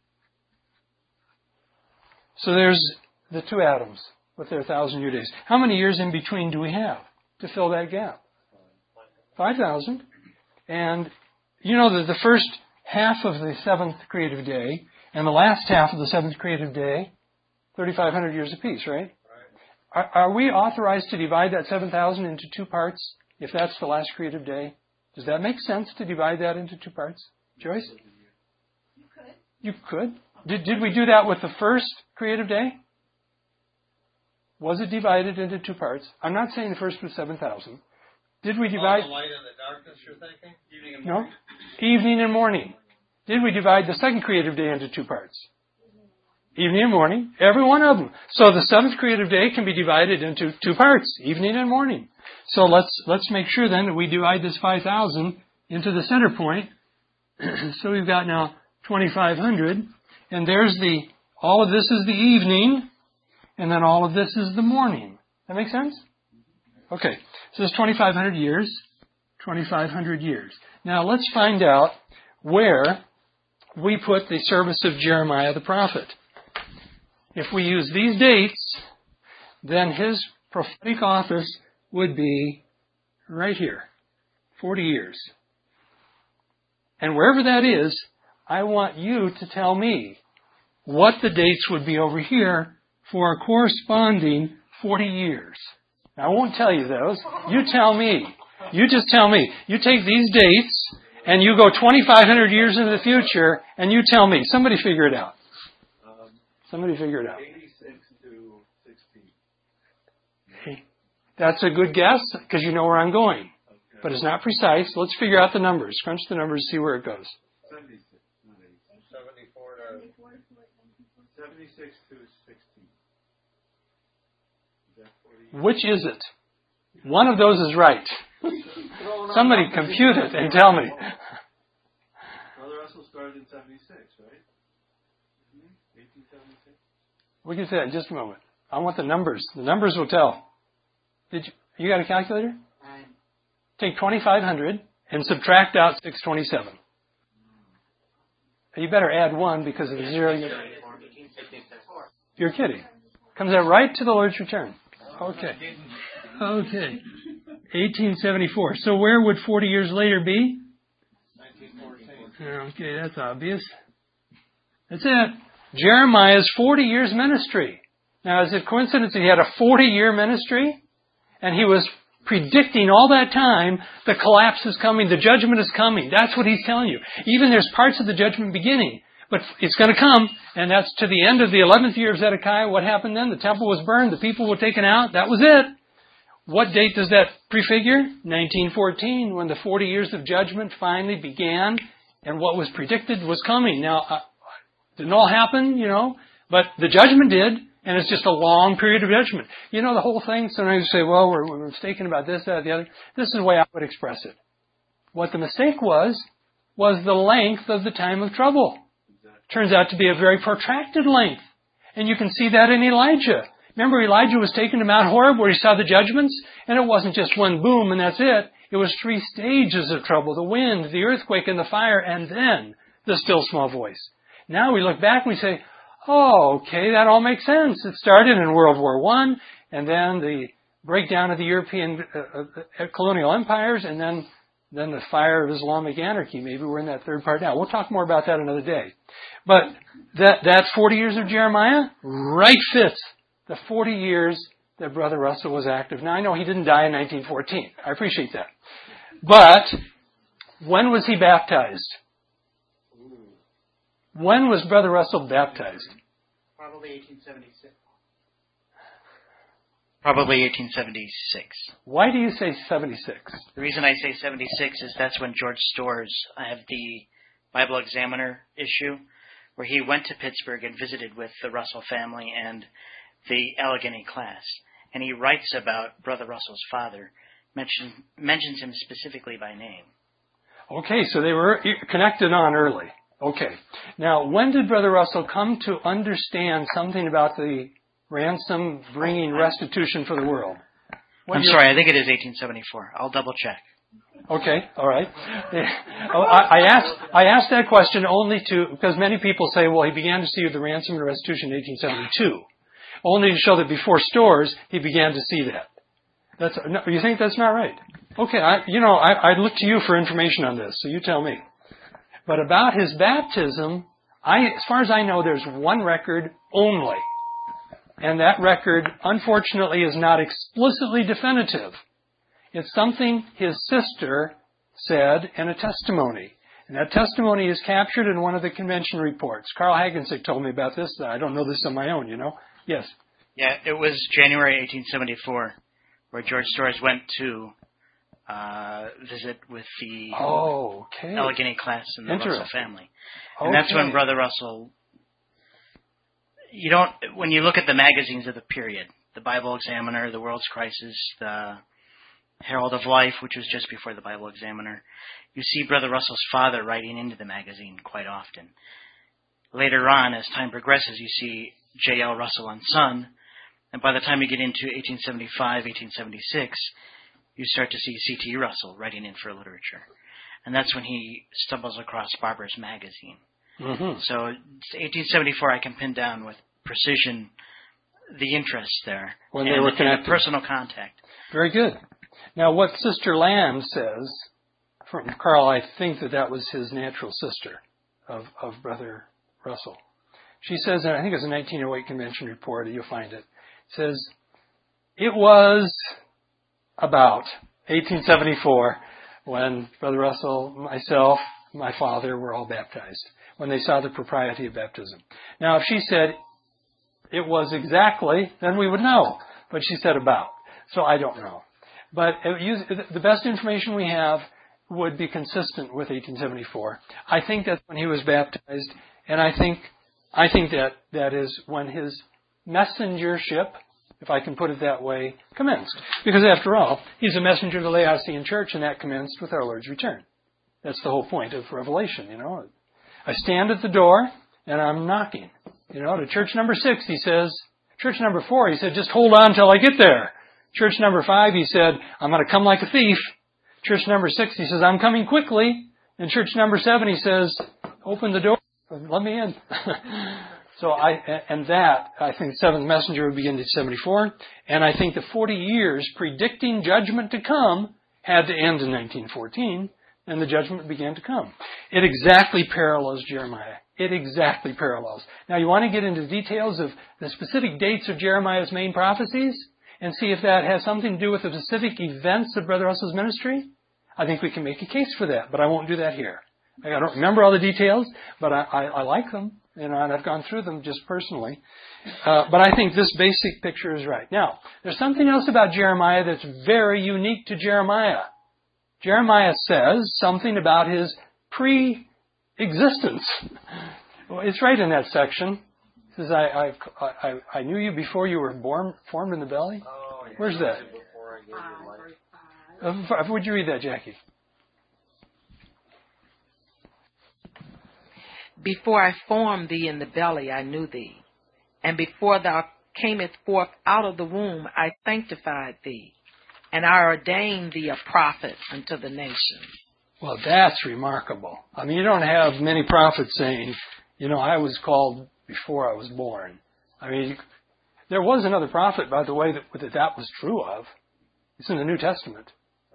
A: So there's the two Adams with their thousand-year days. How many years in between do we have to fill that gap? five thousand. And you know that the first half of the seventh creative day and the last half of the seventh creative day, thirty-five hundred years apiece, right? Are, are we authorized to divide that seven thousand into two parts if that's the last creative day? Does that make sense to divide that into two parts? Joyce?
J: You could.
A: You could. Did, did we do that with the first creative day? Was it divided into two parts? I'm not saying the first was seven thousand. Did we divide?
L: Oh, the light and the darkness, you're thinking? Evening and
A: No.
L: morning.
A: Evening and morning. Did we divide the second creative day into two parts? Evening and morning. Every one of them. So the seventh creative day can be divided into two parts, evening and morning. So let's let's make sure then that we divide this five thousand into the center point. So we've got now twenty-five hundred. And there's the, all of this is the evening. And then all of this is the morning. That make sense? Okay. So it's twenty-five hundred years. twenty-five hundred years. Now let's find out where we put the service of Jeremiah the prophet. If we use these dates, then his prophetic office would be right here. forty years. And wherever that is, I want you to tell me what the dates would be over here for a corresponding forty years. Now, I won't tell you those. You tell me. You just tell me. You take these dates and you go twenty-five hundred years into the future and you tell me. Somebody figure it out. Somebody figure it out.
D: eighty-six to sixteen.
A: Okay. That's a good guess because you know where I'm going.
D: Okay.
A: But it's not precise. Let's figure out the numbers. Crunch the numbers, see where it goes.
D: seventy-six, not eighty-six.
L: seventy-four to
D: seventy-six to sixteen. Is that forty?
A: Which is it? One of those is right. Somebody compute it and tell me.
D: Brother Russell started in seventy-six, right? eighteen seventy-six?
A: We can say that in just a moment. I want the numbers. The numbers will tell. Did you, you got a calculator?
C: Right.
A: Take twenty-five hundred and subtract out six twenty-seven. You better add one because of the zero. You're kidding. Comes out right to the Lord's return. Okay. Okay. eighteen seventy-four. So where would forty years later be?
L: nineteen fourteen.
A: Okay, that's obvious. That's it. Jeremiah's forty years ministry. Now, is it coincidence that he had a forty-year ministry? And he was predicting all that time, the collapse is coming, the judgment is coming. That's what he's telling you. Even there's parts of the judgment beginning, but it's going to come, and that's to the end of the eleventh year of Zedekiah. What happened then? The temple was burned, the people were taken out. That was it. What date does that prefigure? nineteen fourteen, when the forty years of judgment finally began, and what was predicted was coming. Now, uh, didn't all happen, you know, but the judgment did. And it's just a long period of judgment. You know, the whole thing, sometimes you say, well, we're, we're mistaken about this, that, the other. This is the way I would express it. What the mistake was, was the length of the time of trouble. Turns out to be a very protracted length. And you can see that in Elijah. Remember, Elijah was taken to Mount Horeb where he saw the judgments? And it wasn't just one boom and that's it. It was three stages of trouble. The wind, the earthquake, and the fire, and then the still small voice. Now we look back and we say, oh, okay, that all makes sense. It started in World War One, and then the breakdown of the European uh, uh, colonial empires, and then then the fire of Islamic anarchy. Maybe we're in that third part now. We'll talk more about that another day. But that that forty years of Jeremiah right fits the forty years that Brother Russell was active. Now, I know he didn't die in nineteen fourteen. I appreciate that. But when was he baptized? When was Brother Russell baptized?
G: Probably eighteen seventy-six. Probably eighteen seventy-six.
A: Why do you say seventy-six?
G: The reason I say seventy-six is that's when George Storrs, I have the Bible Examiner issue, where he went to Pittsburgh and visited with the Russell family and the Allegheny class. And he writes about Brother Russell's father, mention, mentions him specifically by name.
A: Okay, so they were connected on early. Okay. Now, when did Brother Russell come to understand something about the ransom bringing restitution for the world? What
G: I'm
A: year?
G: sorry, I think it is eighteen seventy-four. I'll double check.
A: Okay, all right. I, I asked I asked that question only to, because many people say, well, he began to see the ransom and restitution in eighteen seventy-two. Only to show that before Storrs, he began to see that. That's, no, you think that's not right? Okay, I, you know, I, I look to you for information on this, so you tell me. But about his baptism, I, as far as I know, there's one record only. And that record, unfortunately, is not explicitly definitive. It's something his sister said in a testimony. And that testimony is captured in one of the convention reports. Carl Hagensick told me about this. I don't know this on my own, you know. Yes?
G: Yeah, it was January eighteen seventy-four where George Storrs went to uh, visit with the
A: oh, okay.
G: Allegheny class and the Russell family. And
A: okay.
G: that's when Brother Russell, you don't, when you look at the magazines of the period, the Bible Examiner, the World's Crisis, the Herald of Life, which was just before the Bible Examiner, you see Brother Russell's father writing into the magazine quite often. Later on, as time progresses, you see J L Russell and Son, and by the time you get into eighteen seventy-five, eighteen seventy-six, you start to see C T Russell writing in for literature. And that's when he stumbles across Barber's Magazine.
A: Mm-hmm.
G: So eighteen seventy-four, I can pin down with precision the interest there.
A: When
G: and,
A: they were connected.
G: And personal contact.
A: Very good. Now, what Sister Lamb says, from Carl, I think that that was his natural sister of, of Brother Russell. She says, and I think it's a nineteen oh eight convention report, you'll find it, says, it was about eighteen seventy-four when Brother Russell, myself, my father were all baptized, when they saw the propriety of baptism. Now, if she said it was exactly, then we would know. But she said about. So I don't know. But it, the best information we have would be consistent with eighteen seventy-four. I think that's when he was baptized, and I think I think that that is when his messengership, if I can put it that way, commenced. Because after all, he's a messenger of the Laodicean church, and that commenced with our Lord's return. That's the whole point of Revelation, you know. I stand at the door, and I'm knocking. You know, to church number six, he says, church number four, he said, just hold on till I get there. Church number five, he said, I'm going to come like a thief. Church number six, he says, I'm coming quickly. And church number seven, he says, open the door, let me in. So I, and that, I think the seventh messenger would begin in seventy-four, and I think the forty years predicting judgment to come had to end in nineteen fourteen, and the judgment began to come. It exactly parallels Jeremiah. It exactly parallels. Now you want to get into details of the specific dates of Jeremiah's main prophecies, and see if that has something to do with the specific events of Brother Russell's ministry? I think we can make a case for that, but I won't do that here. I don't remember all the details, but I, I, I like them, you know, and I've gone through them just personally. Uh, but I think this basic picture is right. Now, there's something else about Jeremiah that's very unique to Jeremiah. Jeremiah says something about his pre-existence. Well, it's right in that section. It says, I, I, I, I knew you before you were born, formed in the belly.
L: Oh, yeah.
A: Where's that? Uh, would you read that, Jackie?
F: Before I formed thee in the belly, I knew thee. And before thou camest forth out of the womb, I sanctified thee. And I ordained thee a prophet unto the nations.
A: Well, that's remarkable. I mean, you don't have many prophets saying, you know, I was called before I was born. I mean, there was another prophet, by the way, that that, that was true of. It's in the New Testament.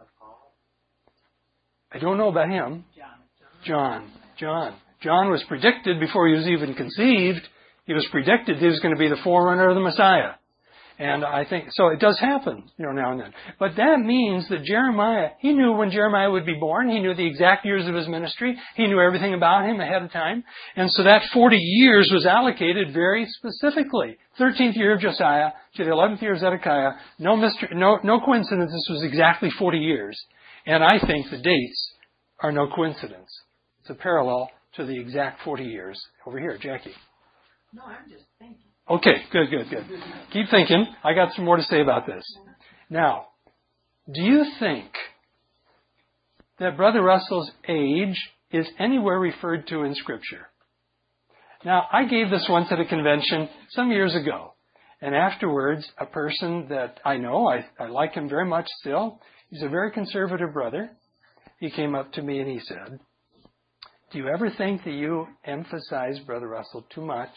A: I don't know about him. John. John. John was predicted before he was even conceived. He was predicted he was going to be the forerunner of the Messiah. And I think, so it does happen, you know, now and then. But that means that Jeremiah, he knew when Jeremiah would be born. He knew the exact years of his ministry. He knew everything about him ahead of time. And so that forty years was allocated very specifically. thirteenth year of Josiah to the eleventh year of Zedekiah. No mystery, no, no coincidence. This was exactly forty years. And I think the dates are no coincidence. It's a parallel to the exact forty years. Over here, Jackie.
F: No, I'm just thinking.
A: Okay, good, good, good. Keep thinking. I got some more to say about this. Now, do you think that Brother Russell's age is anywhere referred to in Scripture? Now, I gave this once at a convention some years ago. And afterwards, a person that I know, I, I like him very much still, he's a very conservative brother. He came up to me and he said, do you ever think that you emphasize Brother Russell too much?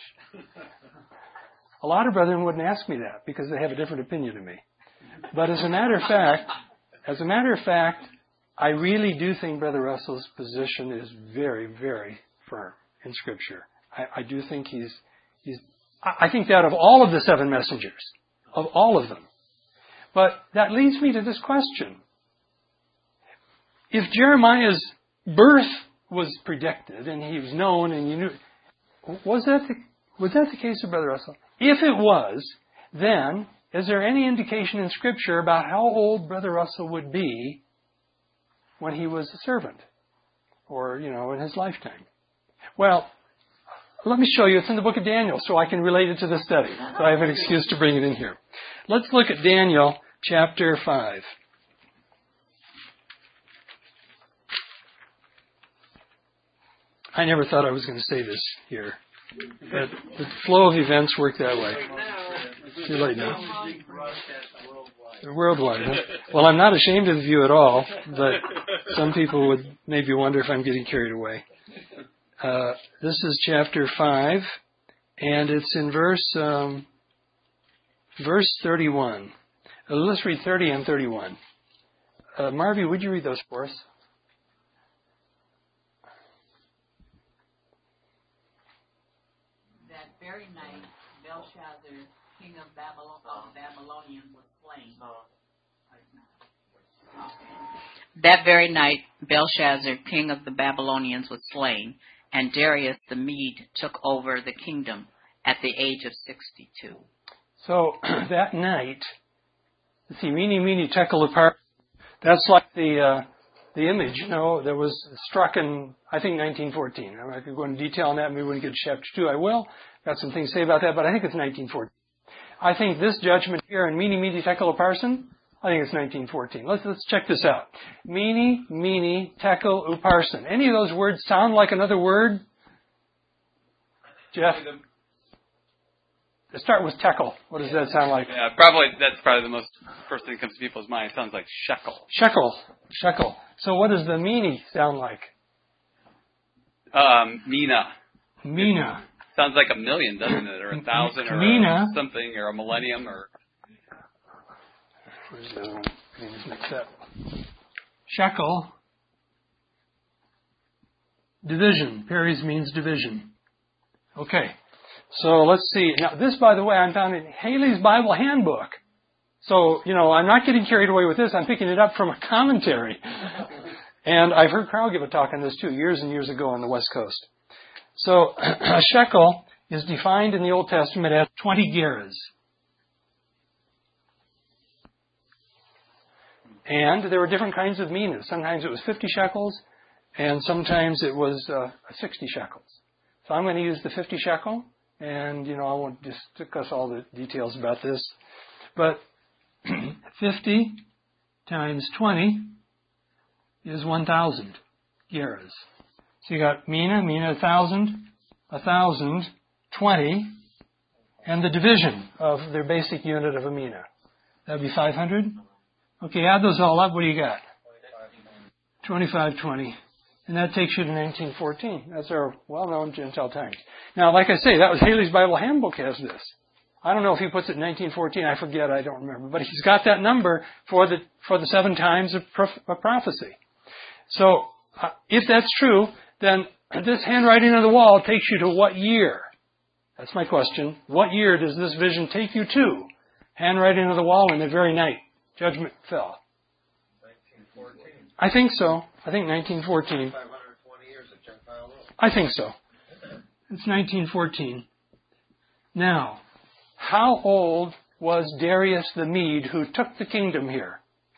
A: A lot of brethren wouldn't ask me that because they have a different opinion of me. But as a matter of fact, as a matter of fact, I really do think Brother Russell's position is very, very firm in Scripture. I, I do think he's, he's, I think that of all of the seven messengers, of all of them. But that leads me to this question. If Jeremiah's birth was predicted and he was known and you knew, was that the, was that the case of Brother Russell? If it was, then is there any indication in Scripture about how old Brother Russell would be when he was a servant? Or, you know, in his lifetime? Well, let me show you. It's in the book of Daniel, so I can relate it to the study. So I have an excuse to bring it in here. Let's look at Daniel chapter five. I never thought I was going to say this here. But the flow of events work that way. Too late now. Worldwide. Huh? Well, I'm not ashamed of the view at all, but some people would maybe wonder if I'm getting carried away. Uh, this is chapter five, and it's in verse um, verse thirty-one. Uh, let's read thirty and thirty-one. Uh, Marvy, would you read those for us?
C: Very night, Belshazzar, king of Babylon, of Babylonians, was slain. That very night, Belshazzar, king of the Babylonians, was slain, and Darius the Mede took over the kingdom at the age of sixty-two.
A: So that night, let's see, Mene, Mene, Tekel, Upharsin. That's like the uh, the image, you know, that was struck in, I think, nineteen fourteen. I could go into detail on that. Maybe when we get to chapter two, I will. Got some things to say about that, but I think it's nineteen fourteen. I think this judgment here in Mene, Mene, Tekel, Upharsin, I think it's nineteen fourteen. Let's let's check this out. Mene, Mene, Tekel, Upharsin. Any of those words sound like another word? Jeff? Let's start with Tekel. What does that sound like?
H: Yeah, probably that's probably the most first thing that comes to people's mind. It sounds like shekel.
A: Shekel. Shekel. So what does the Mene sound like?
H: Um, Mina.
A: Mina.
H: It sounds like a million, doesn't it? Or a thousand, or
A: Mina,
H: something, or a millennium, or...
A: Where's the other one? Name's mixed up. Shekel. Division. Paris means division. Okay. So let's see. Now, this, by the way, I'm found in Haley's Bible Handbook. So, you know, I'm not getting carried away with this. I'm picking it up from a commentary. And I've heard Carl give a talk on this too, years and years ago on the West Coast. So, a shekel is defined in the Old Testament as twenty gerahs. And there were different kinds of minas. Sometimes it was fifty shekels, and sometimes it was uh, sixty shekels. So I'm going to use the fifty shekel, and, you know, I won't discuss all the details about this. But fifty times twenty is one thousand gerahs. So you got mina, mina, one thousand, one thousand, twenty, and the division of their basic unit of a mina. That would be five hundred. Okay, add those all up. What do you got? twenty-five twenty. And that takes you to nineteen fourteen. That's our well-known Gentile times. Now, like I say, that was Haley's Bible Handbook has this. I don't know if he puts it in nineteen fourteen. I forget. I don't remember. But he's got that number for the for the seven times of, prof, of prophecy. So, uh, if that's true, then this handwriting on the wall takes you to what year? That's my question. What year does this vision take you to? Handwriting on the wall in the very night judgment fell.
L: nineteen fourteen.
A: I think so. I think nineteen fourteen.
L: five hundred twenty years of Gentile rule.
A: I think so. It's nineteen fourteen. Now, how old was Darius the Mede who took the kingdom here?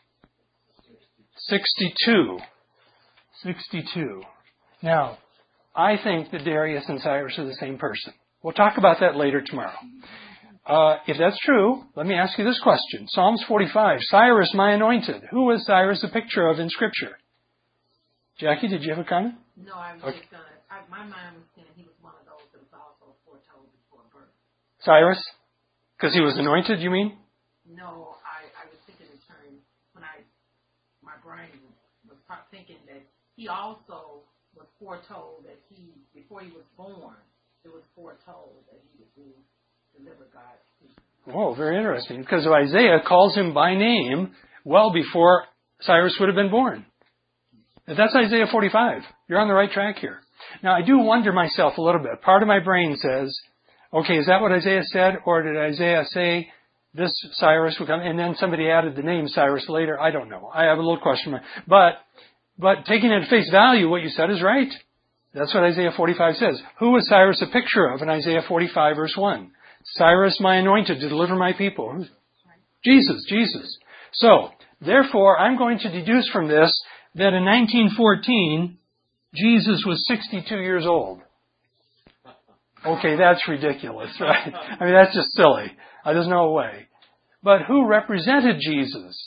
A: sixty-two. sixty-two. Now, I think that Darius and Cyrus are the same person. We'll talk about that later tomorrow. Uh, if that's true, let me ask you this question. Psalms forty-five, Cyrus my anointed. Who was Cyrus a picture of in Scripture? Jackie, did you have a comment?
F: No, I was
A: Okay.
F: just going to, my mind was saying he was one of those that was also foretold before birth.
A: Cyrus? Because he was anointed, you mean?
F: No, I, I was thinking in terms, when I, my brain was pro- thinking that he also was foretold that he, before he was born, it was foretold that he would do, deliver God's people.
A: Oh, very interesting. Because Isaiah calls him by name well before Cyrus would have been born. That's Isaiah forty-five. You're on the right track here. Now, I do wonder myself a little bit. Part of my brain says, okay, is that what Isaiah said? Or did Isaiah say this Cyrus would come? And then somebody added the name Cyrus later. I don't know. I have a little question mark. But, but taking it at face value, what you said is right. That's what Isaiah forty-five says. Who was Cyrus a picture of in Isaiah forty-five verse one? Cyrus my anointed to deliver my people. Jesus, Jesus. So, therefore, I'm going to deduce from this that in nineteen fourteen, Jesus was sixty-two years old. Okay, that's ridiculous, right? I mean, that's just silly. Uh, there's no way. But who represented Jesus?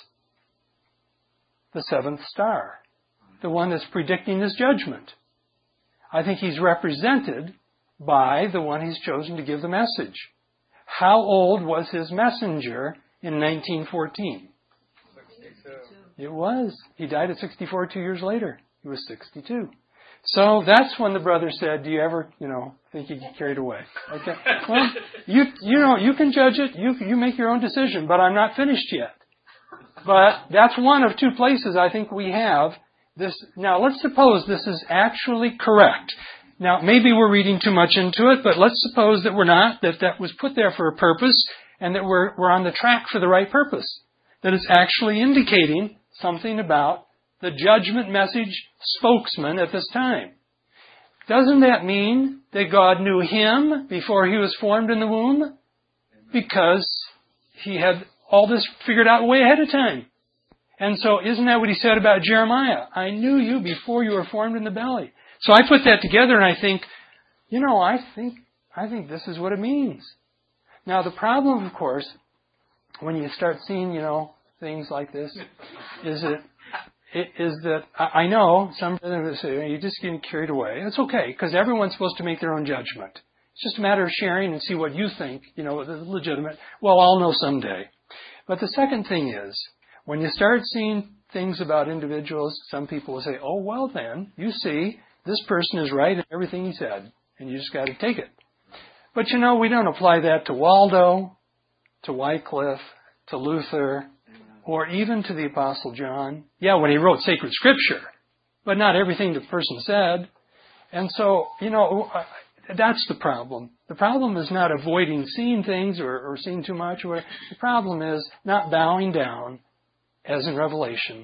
A: The seventh star. The one that's predicting his judgment. I think he's represented by the one he's chosen to give the message. How old was his messenger in nineteen fourteen? It was. He died at sixty-four two years later. He was sixty-two. So that's when the brother said, do you ever, you know, think you get carried away? Okay. Well, you, you know, you can judge it. You, you make your own decision, but I'm not finished yet. But that's one of two places I think we have this. Now, let's suppose this is actually correct. Now, maybe we're reading too much into it, but let's suppose that we're not, that that was put there for a purpose, and that we're, we're on the track for the right purpose. That it's actually indicating something about the judgment message spokesman at this time. Doesn't that mean that God knew him before he was formed in the womb? Because he had all this figured out way ahead of time. And so isn't that what he said about Jeremiah? I knew you before you were formed in the belly. So I put that together and I think, you know, I think, I think this is what it means. Now the problem, of course, when you start seeing, you know, things like this, is that, is that I know some brothers say, you're just getting carried away. It's okay, because everyone's supposed to make their own judgment. It's just a matter of sharing and see what you think, you know, is legitimate. Well, I'll know someday. But the second thing is, when you start seeing things about individuals, some people will say, oh, well then, you see, this person is right in everything he said, and you just got to take it. But you know, we don't apply that to Waldo, to Wycliffe, to Luther, or even to the Apostle John. Yeah, when he wrote sacred scripture, but not everything the person said. And so, you know, that's the problem. The problem is not avoiding seeing things or, or seeing too much. Or the problem is not bowing down, as in Revelation,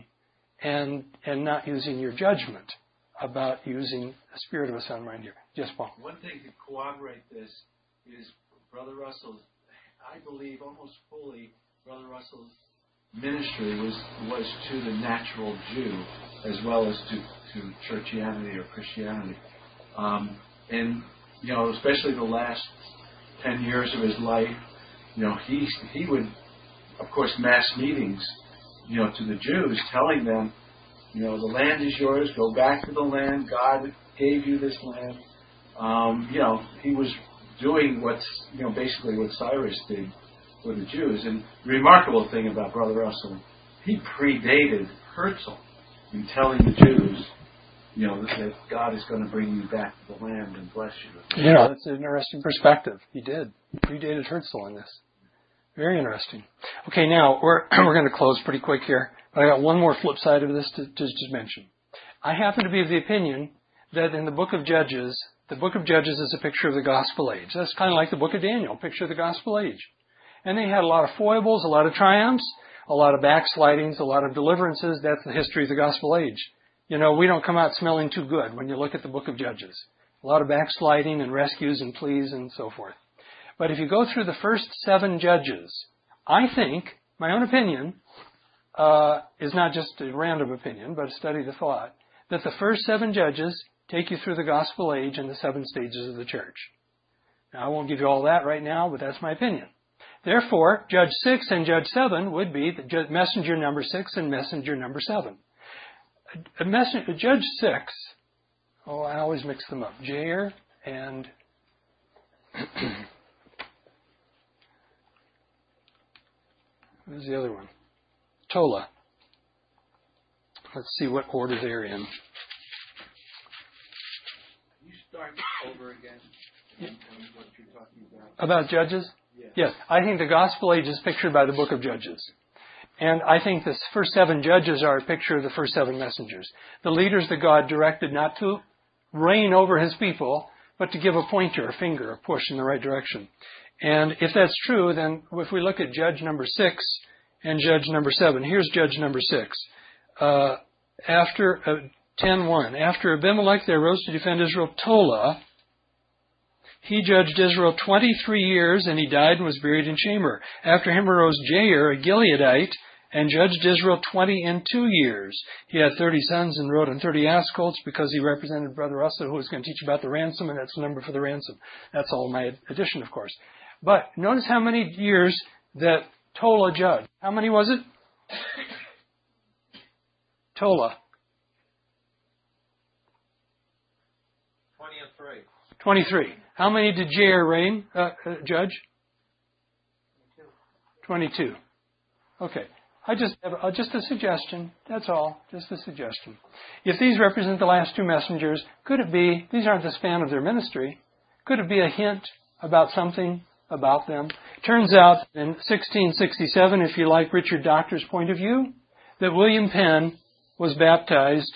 A: and and not using your judgment about using the spirit of a sound mind here. Yes, Paul.
D: One thing to corroborate this is Brother Russell's, I believe almost fully, Brother Russell's ministry was was to the natural Jew as well as to, to churchianity or Christianity. Um, and, you know, especially the last ten years of his life, you know, he he would, of course, mass meetings, you know, to the Jews, telling them, you know, the land is yours, go back to the land, God gave you this land. Um, you know, he was doing what's, you know, basically what Cyrus did for the Jews. And the remarkable thing about Brother Russell, he predated Herzl in telling the Jews, you know, that, that God is going to bring you back to the land and bless you.
A: You know, that's an interesting perspective. He did. He predated Herzl in this. Very interesting. Okay, now, we're we're going to close pretty quick here. But I got one more flip side of this to, to just mention. I happen to be of the opinion that in the book of Judges, the book of Judges is a picture of the gospel age. That's kind of like the book of Daniel, a picture of the gospel age. And they had a lot of foibles, a lot of triumphs, a lot of backslidings, a lot of deliverances. That's the history of the gospel age. You know, we don't come out smelling too good when you look at the book of Judges. A lot of backsliding and rescues and pleas and so forth. But if you go through the first seven Judges, I think, my own opinion, uh, is not just a random opinion, but a study of the thought, that the first seven Judges take you through the gospel age and the seven stages of the church. Now, I won't give you all that right now, but that's my opinion. Therefore, Judge six and Judge seven would be the messenger number six and messenger number seven. A messenger, Judge six, oh, I always mix them up. Jair and who's the other one? Tola. Let's see what order they're in.
D: You start over again.
A: Yeah.
D: What you're talking about.
A: About Judges?
D: Yeah.
A: Yes. I think the gospel age is pictured by the book of Judges. And I think the first seven judges are a picture of the first seven messengers. The leaders that God directed not to reign over his people, but to give a pointer, a finger, a push in the right direction. And if that's true, then if we look at judge number six and judge number seven, here's judge number six. Uh, after uh, ten one, after Abimelech there rose to defend Israel Tola, he judged Israel twenty-three years, and he died and was buried in Shamir. After him arose Jair, a Gileadite, and judged Israel twenty and two years. He had thirty sons and rode on thirty ass colts because he represented Brother Russell, who was going to teach about the ransom, and that's the number for the ransom. That's all my addition, of course. But notice how many years that Tola judged. How many was it? Tola.
L: Twenty and three.
A: twenty-three. How many did Jair reign, uh, uh, judge? twenty-two. Okay. I just have uh, just a suggestion. That's all. Just a suggestion. If these represent the last two messengers, could it be, these aren't the span of their ministry, could it be a hint about something about them? Turns out in sixteen sixty-seven, if you like Richard Doctor's point of view, that William Penn was baptized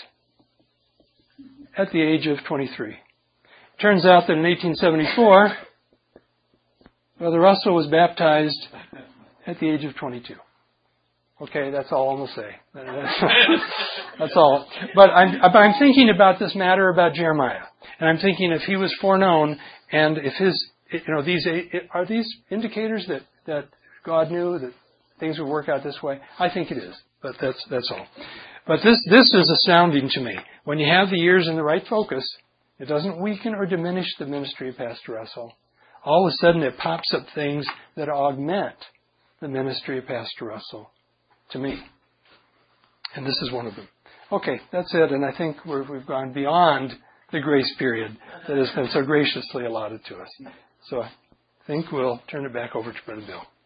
A: at the age of twenty-three. Turns out that in eighteen seventy-four, Brother Russell was baptized at the age of twenty-two. Okay, that's all I'm going to say. That's all. But I'm, I'm thinking about this matter about Jeremiah. And I'm thinking if he was foreknown and if his, you know, these, are these indicators that, that God knew that things would work out this way? I think it is. But that's, that's all. But this, this is astounding to me. When you have the years in the right focus, it doesn't weaken or diminish the ministry of Pastor Russell. All of a sudden it pops up things that augment the ministry of Pastor Russell. To me. And this is one of them. Okay, that's it. And I think we're, we've gone beyond the grace period that has been so graciously allotted to us. So I think we'll turn it back over to Brother Bill.